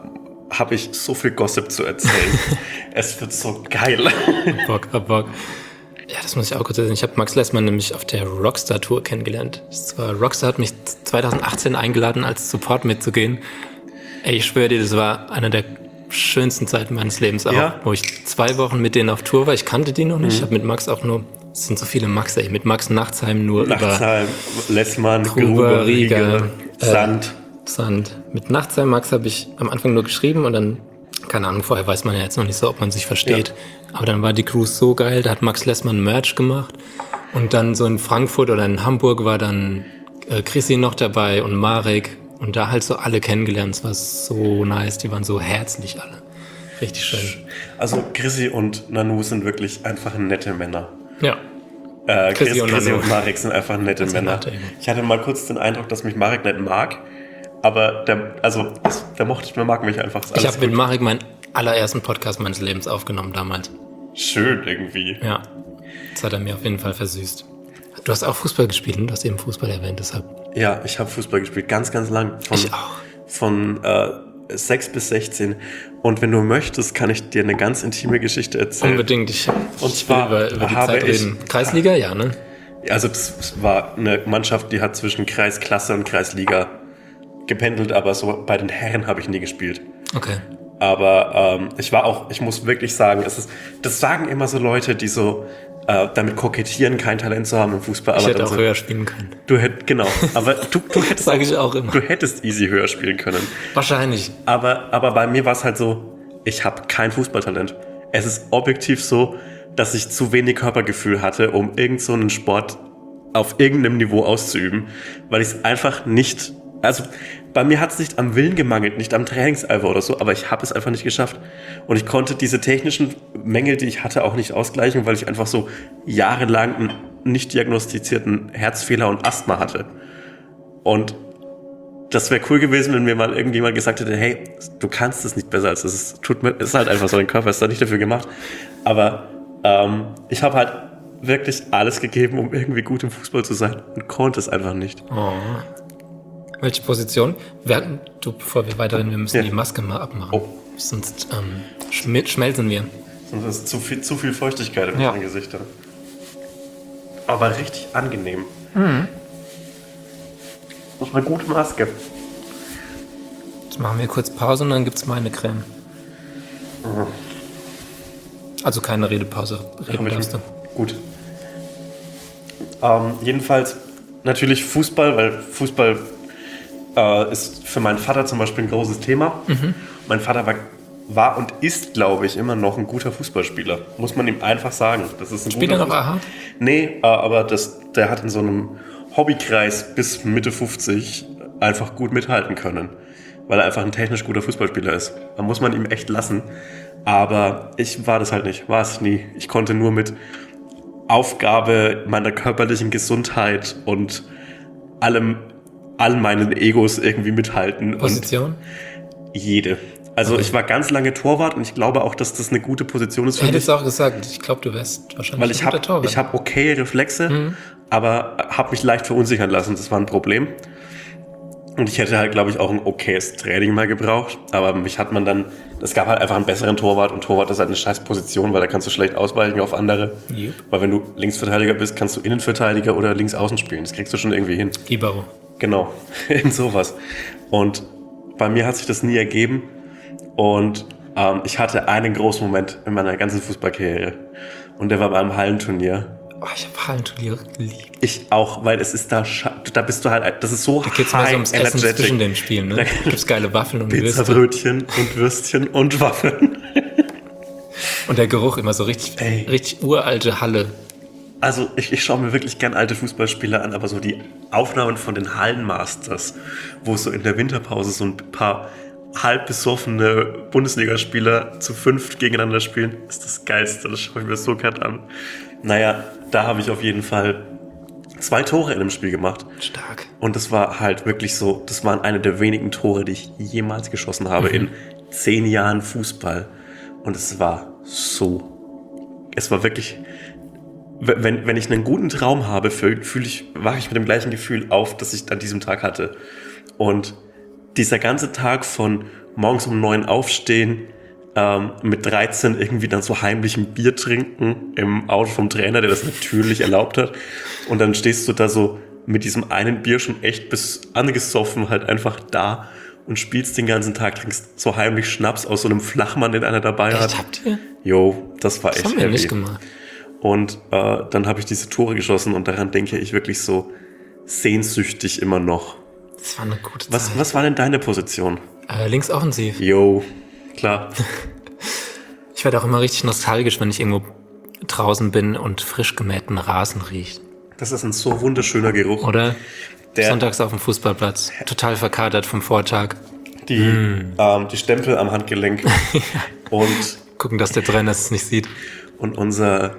habe ich so viel Gossip zu erzählen. Es wird so geil. Hab Bock, hab Bock. Ja, das muss ich auch kurz erzählen. Ich habe Max Lessmann nämlich auf der Rockstar-Tour kennengelernt. Das war, Rockstar hat mich zwanzig achtzehn eingeladen, als Support mitzugehen. Ey, ich schwöre dir, das war eine der schönsten Zeiten meines Lebens auch, ja. Wo ich zwei Wochen mit denen auf Tour war. Ich kannte die noch nicht. Mhm. Ich habe mit Max auch nur, es sind so viele Max, ey, mit Max Nachtsheim nur Nachtsheim, über Lessmann, Gruber, Gruber Rieger, Rieger Sand. Äh, Sand. Mit Nachtsheim Max habe ich am Anfang nur geschrieben und dann, keine Ahnung, vorher weiß man ja jetzt noch nicht so, ob man sich versteht. Ja. Aber dann war die Crew so geil, da hat Max Lessmann Merch gemacht und dann so in Frankfurt oder in Hamburg war dann äh, Chrissy noch dabei und Marek. Und da halt so alle kennengelernt, es war so nice, die waren so herzlich alle. Richtig schön. Also Chrissy und Nanu sind wirklich einfach nette Männer. Ja. Äh, Chrissy, und, Chrissy und Marek sind einfach nette Männer. Nette, ich hatte mal kurz den Eindruck, dass mich Marek nicht mag, aber der, also, der mochte ich, der mag mich einfach. Ich habe mit Marek meinen allerersten Podcast meines Lebens aufgenommen damals. Schön irgendwie. Ja, das hat er mir auf jeden Fall versüßt. Du hast auch Fußball gespielt, ne? Du hast eben Fußball erwähnt, deshalb. Ja, ich habe Fußball gespielt, ganz, ganz lang. Von, ich auch. Von äh, sechs bis sechzehn. Und wenn du möchtest, kann ich dir eine ganz intime Geschichte erzählen. Unbedingt. Ich, Und zwar über, über die Zeit reden. Kreisliga, ja, ne? Also es war eine Mannschaft, die hat zwischen Kreisklasse und Kreisliga gependelt, aber so bei den Herren habe ich nie gespielt. Okay. Aber ähm, ich war auch, ich muss wirklich sagen, es ist, das sagen immer so Leute, die so äh, damit kokettieren, kein Talent zu haben im Fußball. Ich aber hätte auch so, höher spielen können. Du hättest, genau, aber du, du hättest sage ich auch immer. Du hättest easy höher spielen können. Wahrscheinlich. Aber, aber bei mir war es halt so, ich habe kein Fußballtalent. Es ist objektiv so, dass ich zu wenig Körpergefühl hatte, um irgend so einen Sport auf irgendeinem Niveau auszuüben, weil ich es einfach nicht, also bei mir hat es nicht am Willen gemangelt, nicht am Trainingseifer oder so, aber ich habe es einfach nicht geschafft. Und ich konnte diese technischen Mängel, die ich hatte, auch nicht ausgleichen, weil ich einfach so jahrelang einen nicht diagnostizierten Herzfehler und Asthma hatte. Und das wäre cool gewesen, wenn mir mal irgendjemand gesagt hätte, hey, du kannst es nicht besser als das. Es tut mir, es ist halt einfach so, dein Körper ist da nicht dafür gemacht. Aber ähm, ich habe halt wirklich alles gegeben, um irgendwie gut im Fußball zu sein und konnte es einfach nicht. Oh. Welche Position? Wir hatten, du, bevor wir weiterhin, wir müssen ja. die Maske mal abmachen. Oh. Sonst ähm, schm- schmelzen wir. Sonst ist zu viel, zu viel Feuchtigkeit in ja. unseren Gesichtern. Aber richtig angenehm. Mhm. Das ist eine gute Maske. Jetzt machen wir kurz Pause und dann gibt's meine Creme. Mhm. Also keine Redepause, reden darfst du. Gut. Ähm, jedenfalls natürlich Fußball, weil Fußball äh, ist für meinen Vater zum Beispiel ein großes Thema. Mhm. Mein Vater war, war und ist, glaube ich, immer noch ein guter Fußballspieler. Muss man ihm einfach sagen. Das ist ein Spielt er noch A H? Nee, äh, aber das, der hat in so einem Hobbykreis bis Mitte fünfzig einfach gut mithalten können. Weil er einfach ein technisch guter Fußballspieler ist. Da muss man ihm echt lassen. Aber ich war das halt nicht, war es nie. Ich konnte nur mit Aufgabe meiner körperlichen Gesundheit und allem, all meinen Egos irgendwie mithalten. Position? Und jede. Also okay. Ich war ganz lange Torwart und ich glaube auch, dass das eine gute Position ist für mich. Ich hätte es auch gesagt, ich glaube, du wärst wahrscheinlich Weil ich ein guter hab, Torwart. Ich habe okay Reflexe, mhm. aber habe mich leicht verunsichern lassen. Das war ein Problem. Und ich hätte halt, glaube ich, auch ein okayes Training mal gebraucht. Aber mich hat man dann, es gab halt einfach einen besseren Torwart. Und Torwart ist halt eine scheiß Position, weil da kannst du schlecht ausweichen auf andere. Yep. Weil wenn du Linksverteidiger bist, kannst du Innenverteidiger oder Linksaußen spielen. Das kriegst du schon irgendwie hin. Libero. Genau, eben sowas. Und bei mir hat sich das nie ergeben. Und ähm, ich hatte einen großen Moment in meiner ganzen Fußballkarriere. Und der war bei einem Hallenturnier. Oh, ich habe Hallenturniere geliebt. Ich auch, weil es ist da, da bist du halt, das ist so da geht's high so energetic. Essen zwischen den Spielen, ne? Da gibt's geile Waffeln und Würstchen. Pizzabrötchen und Würstchen und Waffeln. Und der Geruch immer so richtig, Ey. richtig uralte Halle. Also ich, ich schaue mir wirklich gern alte Fußballspieler an, aber so die Aufnahmen von den Hallenmasters, wo so in der Winterpause so ein paar halb besoffene Bundesligaspieler zu fünft gegeneinander spielen, ist das Geilste. Das schaue ich mir so gern an. Naja, da habe ich auf jeden Fall zwei Tore in einem Spiel gemacht. Stark. Und das war halt wirklich so, das waren eine der wenigen Tore, die ich jemals geschossen habe mhm. in zehn Jahren Fußball. Und es war so, es war wirklich, wenn, wenn ich einen guten Traum habe, fühle fühl ich, wache ich mit dem gleichen Gefühl auf, das ich an diesem Tag hatte. Und dieser ganze Tag von morgens um neun aufstehen, ähm, mit dreizehn irgendwie dann so heimlich ein Bier trinken im Auto vom Trainer, der das natürlich erlaubt hat. Und dann stehst du da so mit diesem einen Bier schon echt bis angesoffen halt einfach da und spielst den ganzen Tag, trinkst so heimlich Schnaps aus so einem Flachmann, den einer dabei echt, hat. Habt ihr? Jo, das war das echt haben wir heavy. Nicht gemacht. Und äh, dann habe ich diese Tore geschossen und daran denke ich wirklich so sehnsüchtig immer noch. Das war eine gute Zeit. Was, was war denn deine Position? Äh, linksoffensiv. Jo, klar. Ich werde auch immer richtig nostalgisch, wenn ich irgendwo draußen bin und frisch gemähten Rasen riecht. Das ist ein so wunderschöner Geruch. Oder? Der Sonntags auf dem Fußballplatz. Total verkatert vom Vortag. Die, mm. ähm, die Stempel am Handgelenk. ja. Und gucken, dass der Trainer es nicht sieht. Und unser,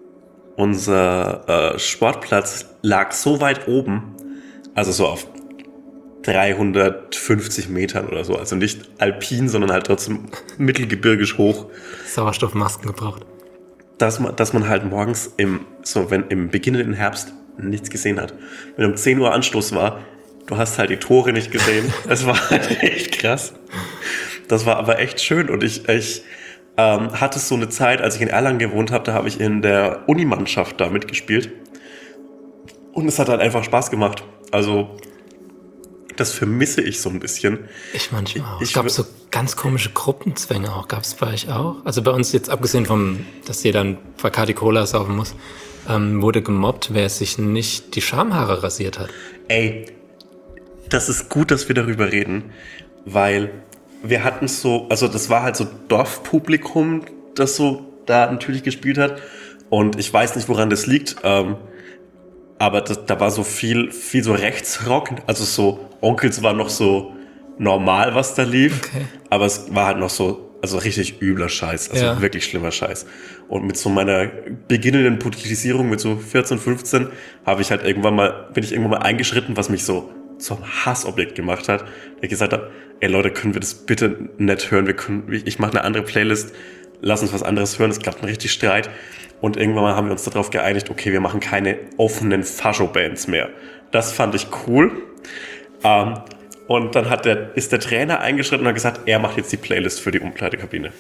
unser äh, Sportplatz lag so weit oben, also so auf dreihundertfünfzig Metern oder so. Also nicht alpin, sondern halt trotzdem mittelgebirgisch hoch. Sauerstoffmasken gebraucht. Dass man, dass man halt morgens im, so wenn im beginnenden Herbst nichts gesehen hat. Wenn um zehn Uhr Anstoß war, du hast halt die Tore nicht gesehen. Es war halt echt krass. Das war aber echt schön. Und ich, ich ähm, hatte so eine Zeit, als ich in Erlangen gewohnt habe, da habe ich in der Unimannschaft da mitgespielt. Und es hat halt einfach Spaß gemacht. Also das vermisse ich so ein bisschen. Ich manchmal auch. Es gab so ganz komische Gruppenzwänge auch. Gab es bei euch auch? Also bei uns jetzt, abgesehen vom, dass jeder ein Bacardi Cola saufen muss, ähm, wurde gemobbt, wer sich nicht die Schamhaare rasiert hat. Ey, das ist gut, dass wir darüber reden, weil wir hatten so, also das war halt so Dorfpublikum, das so da natürlich gespielt hat. Und ich weiß nicht, woran das liegt, ähm, aber das, da war so viel, viel so Rechtsrock, also so Onkels war noch so normal, was da lief, okay. Aber es war halt noch so, also richtig übler Scheiß, also ja. Wirklich schlimmer Scheiß. Und mit so meiner beginnenden Politisierung mit so vierzehn, fünfzehn habe ich halt irgendwann mal, bin ich irgendwann mal eingeschritten, was mich so zum Hassobjekt gemacht hat. Der gesagt hat, ey Leute, können wir das bitte nicht hören? Wir können, ich mache eine andere Playlist, lass uns was anderes hören. Es gab einen richtig Streit. Und irgendwann mal haben wir uns darauf geeinigt, okay, wir machen keine offenen Fascho-Bands mehr. Das fand ich cool. Ähm, und dann hat der, ist der Trainer eingeschritten und hat gesagt, er macht jetzt die Playlist für die Umkleidekabine.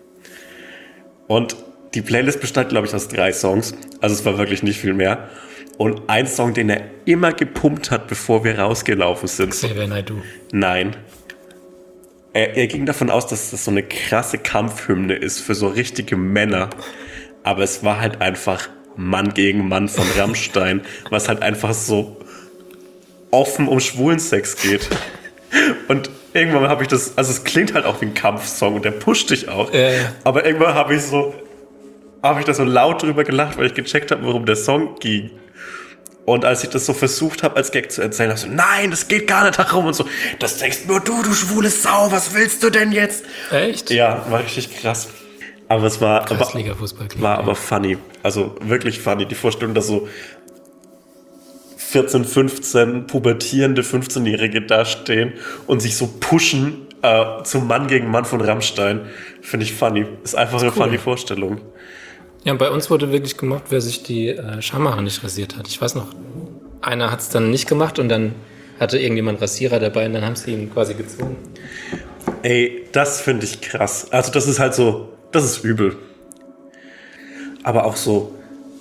Und die Playlist bestand, glaube ich, aus drei Songs. Also es war wirklich nicht viel mehr. Und ein Song, den er immer gepumpt hat, bevor wir rausgelaufen sind. Xavier Naidoo. Nein. er, er ging davon aus, dass das so eine krasse Kampfhymne ist für so richtige Männer. Aber es war halt einfach Mann gegen Mann von Rammstein, was halt einfach so offen um Schwulensex geht. Und irgendwann habe ich das, also es klingt halt auch wie ein Kampfsong und der pusht dich auch. Äh. Aber irgendwann habe ich so, habe ich da so laut drüber gelacht, weil ich gecheckt habe, worum der Song ging. Und als ich das so versucht habe, als Gag zu erzählen, habe ich so, nein, das geht gar nicht darum und so, das denkst nur du, du schwule Sau, was willst du denn jetzt? Echt? Ja, war richtig krass. Aber es war, aber, Kreisliga-Fußball war aber funny. Also wirklich funny. Die Vorstellung, dass so vierzehn, fünfzehn pubertierende fünfzehnjährige da stehen und sich so pushen äh, zum Mann gegen Mann von Rammstein, finde ich funny. Ist einfach ist eine cool. funny Vorstellung. Ja, bei uns wurde wirklich gemobbt, wer sich die äh, Schamhaare nicht rasiert hat. Ich weiß noch, einer hat es dann nicht gemacht und dann hatte irgendjemand Rasierer dabei und dann haben sie ihn quasi gezogen. Ey, das finde ich krass. Also das ist halt so, das ist übel. Aber auch so...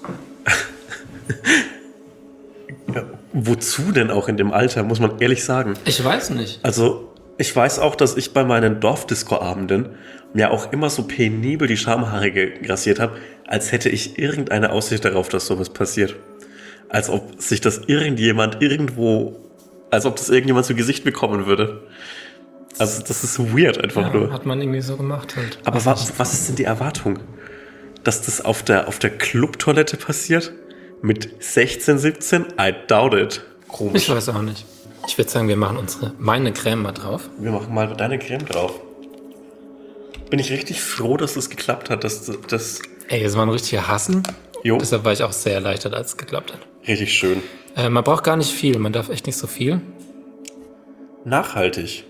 Ja, wozu denn auch in dem Alter, muss man ehrlich sagen. Ich weiß nicht. Also, ich weiß auch, dass ich bei meinen Dorfdisco-Abenden mir auch immer so penibel die Schamhaare rasiert habe, als hätte ich irgendeine Aussicht darauf, dass sowas passiert. Als ob sich das irgendjemand irgendwo, als ob das irgendjemand zu Gesicht bekommen würde. Also, das ist weird einfach ja, nur. Hat man irgendwie so gemacht halt. Aber wa- was ist denn die Erwartung? Dass das auf der, auf der Clubtoilette passiert? Mit sechzehn, siebzehn? I doubt it. Komisch. Ich weiß auch nicht. Ich würde sagen, wir machen unsere, meine Creme mal drauf. Wir machen mal deine Creme drauf. Bin ich richtig froh, dass das geklappt hat. Dass, dass Ey, es war ein richtiger Hassel. Jo. Deshalb war ich auch sehr erleichtert, als es geklappt hat. Richtig schön. Äh, man braucht gar nicht viel. Man darf echt nicht so viel. Nachhaltig.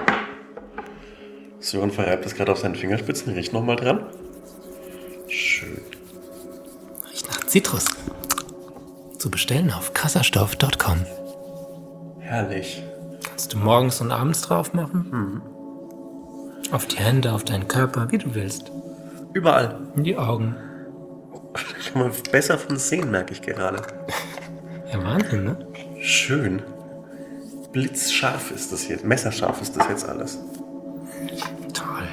Sören verreibt das gerade auf seinen Fingerspitzen. Riecht nochmal dran. Schön. Riecht nach Zitrus. Zu bestellen auf kasserstoff punkt com. Herrlich. Kannst du morgens und abends drauf machen? Mhm. Auf die Hände, auf deinen Körper, wie du willst. Überall. In die Augen. Kann man besser von sehen, merke ich gerade. Ja, Wahnsinn, ne? Schön. Blitzscharf ist das jetzt. Messerscharf ist das jetzt alles. Toll.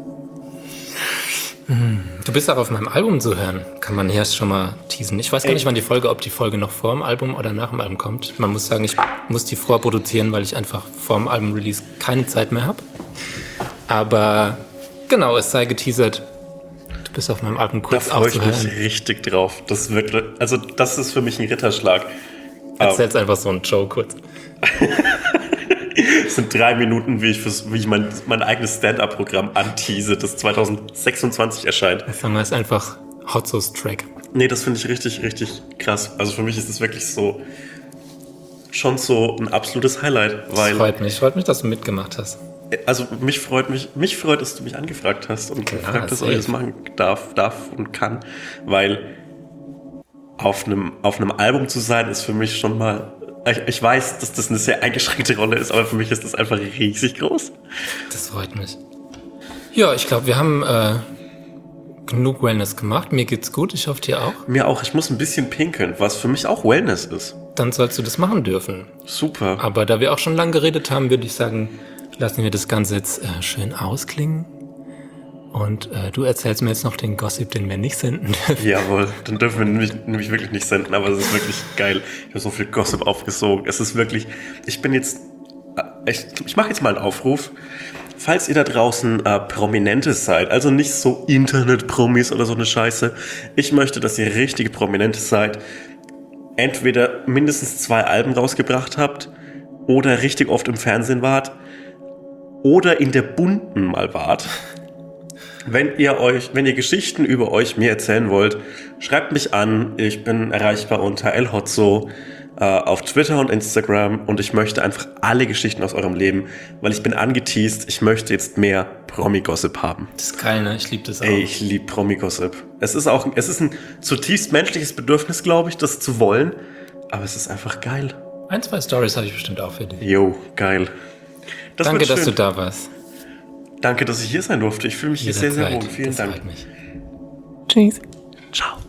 Du bist auch auf meinem Album zu hören. Kann man hier schon mal teasen. Ich weiß gar Ey. nicht, wann die Folge, ob die Folge noch vor dem Album oder nach dem Album kommt. Man muss sagen, ich muss die vorproduzieren, weil ich einfach vor dem Album-Release keine Zeit mehr habe. Aber genau, es sei geteasert. Du bist auf meinem Album kurz aufzuhören. Da freue ich mich richtig drauf. Das ist wirklich, also das ist für mich ein Ritterschlag. Erzähl's um. einfach so einen Joke kurz. Es sind drei Minuten, wie ich, fürs, wie ich mein, mein eigenes Stand-Up-Programm antease, das zwanzig sechsundzwanzig erscheint. Der Song heißt einfach Hot Sauce Track. Nee, das finde ich richtig, richtig krass. Also für mich ist das wirklich so, schon so ein absolutes Highlight. Weil, das freut mich, freut mich, dass du mitgemacht hast. Also mich freut mich, mich freut, dass du mich angefragt hast und Klar, gefragt hast, ob ich das machen darf, darf und kann. Weil auf einem, auf einem Album zu sein, ist für mich schon mal... Ich, ich weiß, dass das eine sehr eingeschränkte Rolle ist, aber für mich ist das einfach riesig groß. Das freut mich. Ja, ich glaube, wir haben äh, genug Wellness gemacht. Mir geht's gut, ich hoffe dir auch. Mir auch. Ich muss ein bisschen pinkeln, was für mich auch Wellness ist. Dann sollst du das machen dürfen. Super. Aber da wir auch schon lange geredet haben, würde ich sagen, lassen wir das Ganze jetzt äh, schön ausklingen. Und äh, du erzählst mir jetzt noch den Gossip, den wir nicht senden dürfen. Jawohl, dann dürfen wir nämlich, nämlich wirklich nicht senden, aber es ist wirklich geil. Ich habe so viel Gossip aufgesogen. Es ist wirklich, ich bin jetzt, ich, ich mache jetzt mal einen Aufruf. Falls ihr da draußen äh, Prominente seid, also nicht so Internet-Promis oder so eine Scheiße, ich möchte, dass ihr richtige Prominente seid, entweder mindestens zwei Alben rausgebracht habt oder richtig oft im Fernsehen wart oder in der Bunten mal wart. Wenn ihr euch, wenn ihr Geschichten über euch mir erzählen wollt, schreibt mich an. Ich bin erreichbar unter elhotzo äh, auf Twitter und Instagram und ich möchte einfach alle Geschichten aus eurem Leben, weil ich bin angeteased. Ich möchte jetzt mehr Promi-Gossip haben. Das ist geil, ne? Ich liebe das auch. Ey, ich liebe Promi-Gossip. Es ist auch, es ist ein zutiefst menschliches Bedürfnis, glaube ich, das zu wollen. Aber es ist einfach geil. Ein, zwei Storys habe ich bestimmt auch für dich. Jo, geil. Das Danke, dass du da warst. Danke, dass ich hier sein durfte. Ich fühle mich hier sehr, sehr wohl. Vielen das Dank. Freut mich. Tschüss. Ciao.